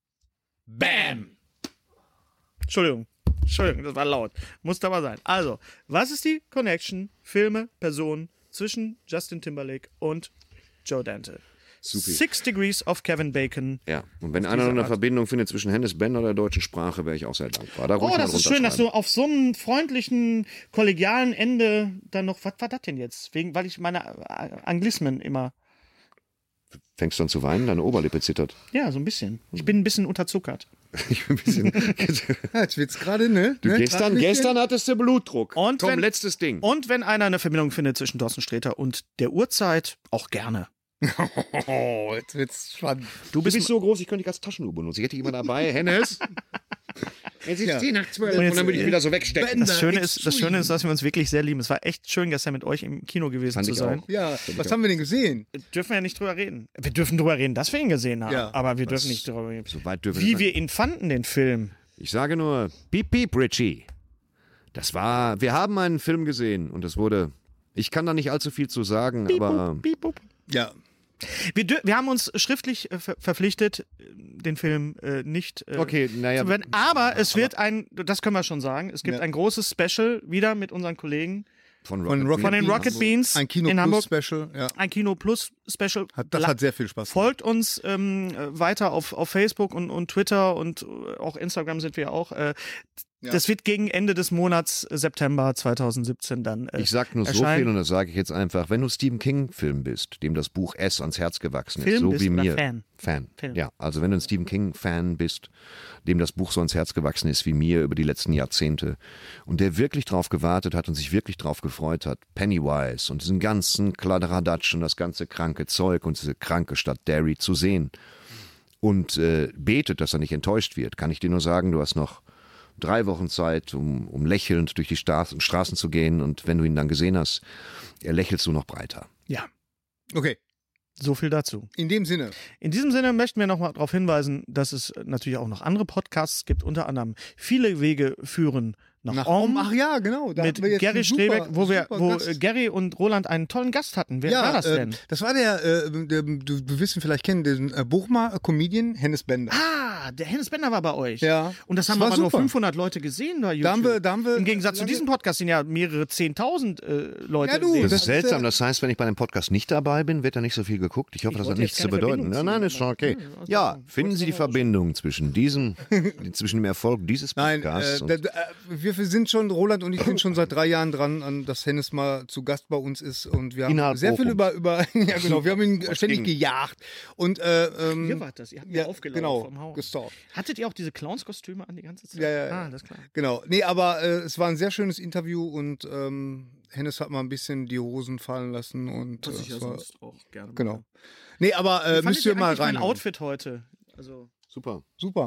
Bam! Entschuldigung, das war laut. Muss aber sein. Also, was ist die Connection, Filme, Personen zwischen Justin Timberlake und Joe Dante? Supi. 6 Degrees of Kevin Bacon. Ja, und wenn einer noch eine Art. Verbindung findet zwischen Hennes Bender und der deutschen Sprache, wäre ich auch sehr dankbar. Da ruhig Oh, mal das ist schön, dass runterschreiben. du auf so einem freundlichen, kollegialen Ende dann noch. Was war das denn jetzt? Weil ich meine Anglismen immer. Fängst du an zu weinen? Deine Oberlippe zittert. Ja, so ein bisschen. Ich bin ein bisschen unterzuckert. Ich bin ein bisschen... Ja, jetzt wird's gerade, ne? Du, ne? gestern hattest du Blutdruck. Und Komm, wenn- letztes Ding. Und wenn einer eine Verbindung findet zwischen Thorsten Sträter und der Uhrzeit, auch gerne. Oh, jetzt wird's spannend. Du bist so groß, ich könnte dich als Taschenuhr benutzen. Ich hätte dich immer dabei. Hennes? Es ist 10 nach 12 und dann würde ich wieder so wegstecken. Das Schöne ist, dass wir uns wirklich sehr lieben. Es war echt schön, gestern mit euch im Kino gewesen Fand zu ich sein. auch. Ja, was haben wir denn gesehen? Dürfen wir ja nicht drüber reden. Wir dürfen drüber reden, dass wir ihn gesehen haben. Ja. Aber wir dürfen nicht drüber reden. So weit dürfen Wie wir ihn fanden, den Film. Ich sage nur, piep, piep, Richie. Wir haben einen Film gesehen und es wurde, ich kann da nicht allzu viel zu sagen, aber Piep, bup. Ja. Wir haben uns schriftlich verpflichtet, den Film nicht okay, naja. zu bewerten. Aber es wird das können wir schon sagen, es gibt Ja. ein großes Special wieder mit unseren Kollegen Von Von den Rocket Beans Ein Kino in Plus Hamburg. Special. Ja. Ein Kino Plus Special. Das hat sehr viel Spaß gemacht. Folgt uns weiter auf Facebook und Twitter und auch Instagram sind wir auch. Das wird gegen Ende des Monats September 2017 dann Ich sag nur so erscheinen. viel und das sage ich jetzt einfach. Wenn du Stephen King-Film bist, dem das Buch S ans Herz gewachsen ist, Film so bist wie oder mir. Fan? Film. Ja, also wenn du ein Stephen King-Fan bist, dem das Buch so ans Herz gewachsen ist wie mir über die letzten Jahrzehnte und der wirklich drauf gewartet hat und sich wirklich drauf gefreut hat, Pennywise und diesen ganzen Kladderadatsch und das ganze kranke Zeug und diese kranke Stadt Derry zu sehen und betet, dass er nicht enttäuscht wird, kann ich dir nur sagen, du hast noch 3 Wochen Zeit, um lächelnd durch die Straßen zu gehen und wenn du ihn dann gesehen hast, lächelst du noch breiter. Ja, Okay, so viel dazu. in dem Sinne. In diesem Sinne möchten wir nochmal darauf hinweisen, dass es natürlich auch noch andere Podcasts gibt, unter anderem Viele Wege führen nach Om. Ach ja, genau. Da Mit hatten wir jetzt Gary einen Strebeck, wo super Gast. Gary und Roland einen tollen Gast hatten. Wer war das denn? Das war du wirst ihn vielleicht kennen, den Bochumer Comedian Hennes Bender. Der Hennes Bender war bei euch. Ja. Und das Das haben war aber nur super. 500 Leute gesehen bei YouTube. Da haben wir Im Gegensatz zu diesem Podcast sind ja mehrere 10.000 Leute. Ja, du, sehen. Das Das ist ist, seltsam, das heißt, wenn ich bei dem Podcast nicht dabei bin, wird da nicht so viel geguckt. Ich hoffe, das hat wollte nichts jetzt zu keine bedeuten. Verbindung Nein, ziehen. ist schon okay. Also, Ja, finden Sie die Verbindung zwischen zwischen dem Erfolg dieses Nein, Podcasts und wir sind schon, Roland und ich sind schon seit 3 Jahren dran, dass Hennes mal zu Gast bei uns ist und wir haben Innerhalb sehr viel Bochums. über ja genau, wir haben ihn ständig gejagt und Ihr wart das, ihr habt ja, mir aufgelaufen genau, vom Haus. gestalkt. Hattet ihr auch diese Clownskostüme an die ganze Zeit? Ja. Ah, das ist klar. Genau. Nee, aber es war ein sehr schönes Interview und Hennes hat mal ein bisschen die Hosen fallen lassen und Was ich ja es war, sonst auch gerne genau. mache. Nee, aber Wie müsst ihr fandet mal eigentlich mein rein. Outfit heute? Also super. Super.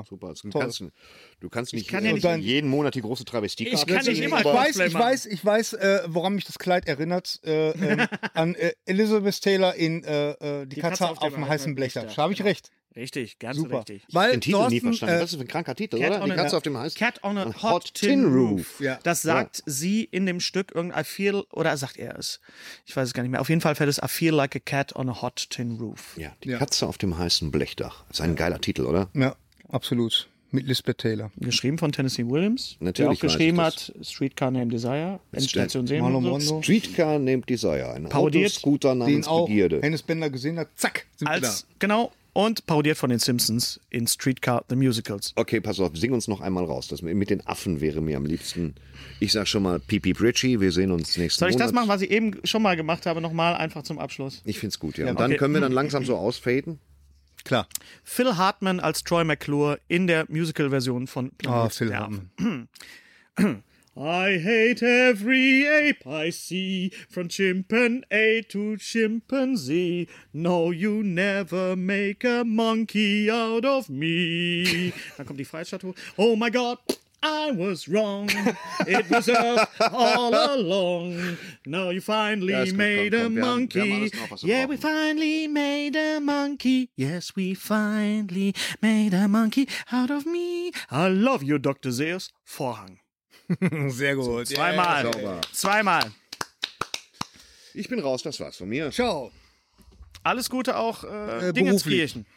Du kannst nicht, kann ja nicht- jeden Monat die große Travestiekarte Ich kann nicht ziehen, immer aber- Ich weiß, woran mich das Kleid erinnert. An Elizabeth Taylor in Die Katze auf dem heißen Blechdach. Habe ich recht. Richtig, ganz Super. richtig. Weil Den Titel nie Thorsten, verstanden. Was ist das für ein kranker Titel, Cat oder? on Die a- Katze auf dem heißen Cat on a Ein Hot Tin Roof. Ja. Das sagt sie in dem Stück I feel, oder sagt er es? Ich weiß es gar nicht mehr. Auf jeden Fall fällt es I feel like a cat on a hot tin roof. Ja, die Katze auf dem heißen Blechdach. Das ist ein geiler Titel, oder? Ja, absolut. Mit Lisbeth Taylor. Geschrieben von Tennessee Williams, Natürlich der auch weiß geschrieben ich hat Streetcar Named Desire, Endstation Sehen Marlon und so. Brando. Streetcar Named Desire, ein Parodiert. Autoscooter Den namens auch Begierde. Hennes Bender gesehen hat. Zack, sind wir da. Genau, und parodiert von den Simpsons in Streetcar The Musicals. Okay, pass auf, sing uns noch einmal raus. Das mit den Affen wäre mir am liebsten. Ich sag schon mal Pipi Richie, wir sehen uns nächsten Soll ich Monat. das machen, was ich eben schon mal gemacht habe, nochmal einfach zum Abschluss? Ich find's gut, ja. Ja, Und dann okay. können wir dann langsam so ausfaden. Klar. Phil Hartman als Troy McClure in der Musical-Version von Planet Phil der Hartman. Affen. I hate every ape I see, from chimpanzee to chimpanzee. No, you never make a monkey out of me. Dann kommt die Freiheitsstatue. Oh my God, I was wrong. It was Earth all along. Now you finally Ja, ist gut, made komm, a komm. Wir haben monkey. alles noch, was wir Yeah, we brauchen. finally made a monkey. Yes, we finally made a monkey out of me. I love you, Dr. Seuss. Vorhang. Sehr gut. Zweimal. sauber. Zweimal. Ich bin raus, das war's von mir. Ciao. Alles Gute auch beruflich. Dingenskirchen.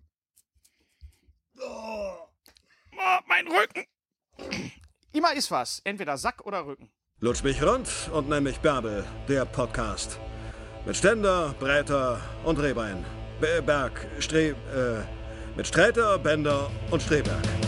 Oh, mein Rücken. Immer ist was. Entweder Sack oder Rücken. Lutsch mich rund und nenn mich Bärbel, der Podcast. Mit Ständer, Breiter und Rehbein. Mit Streiter, Bender und Strehberg.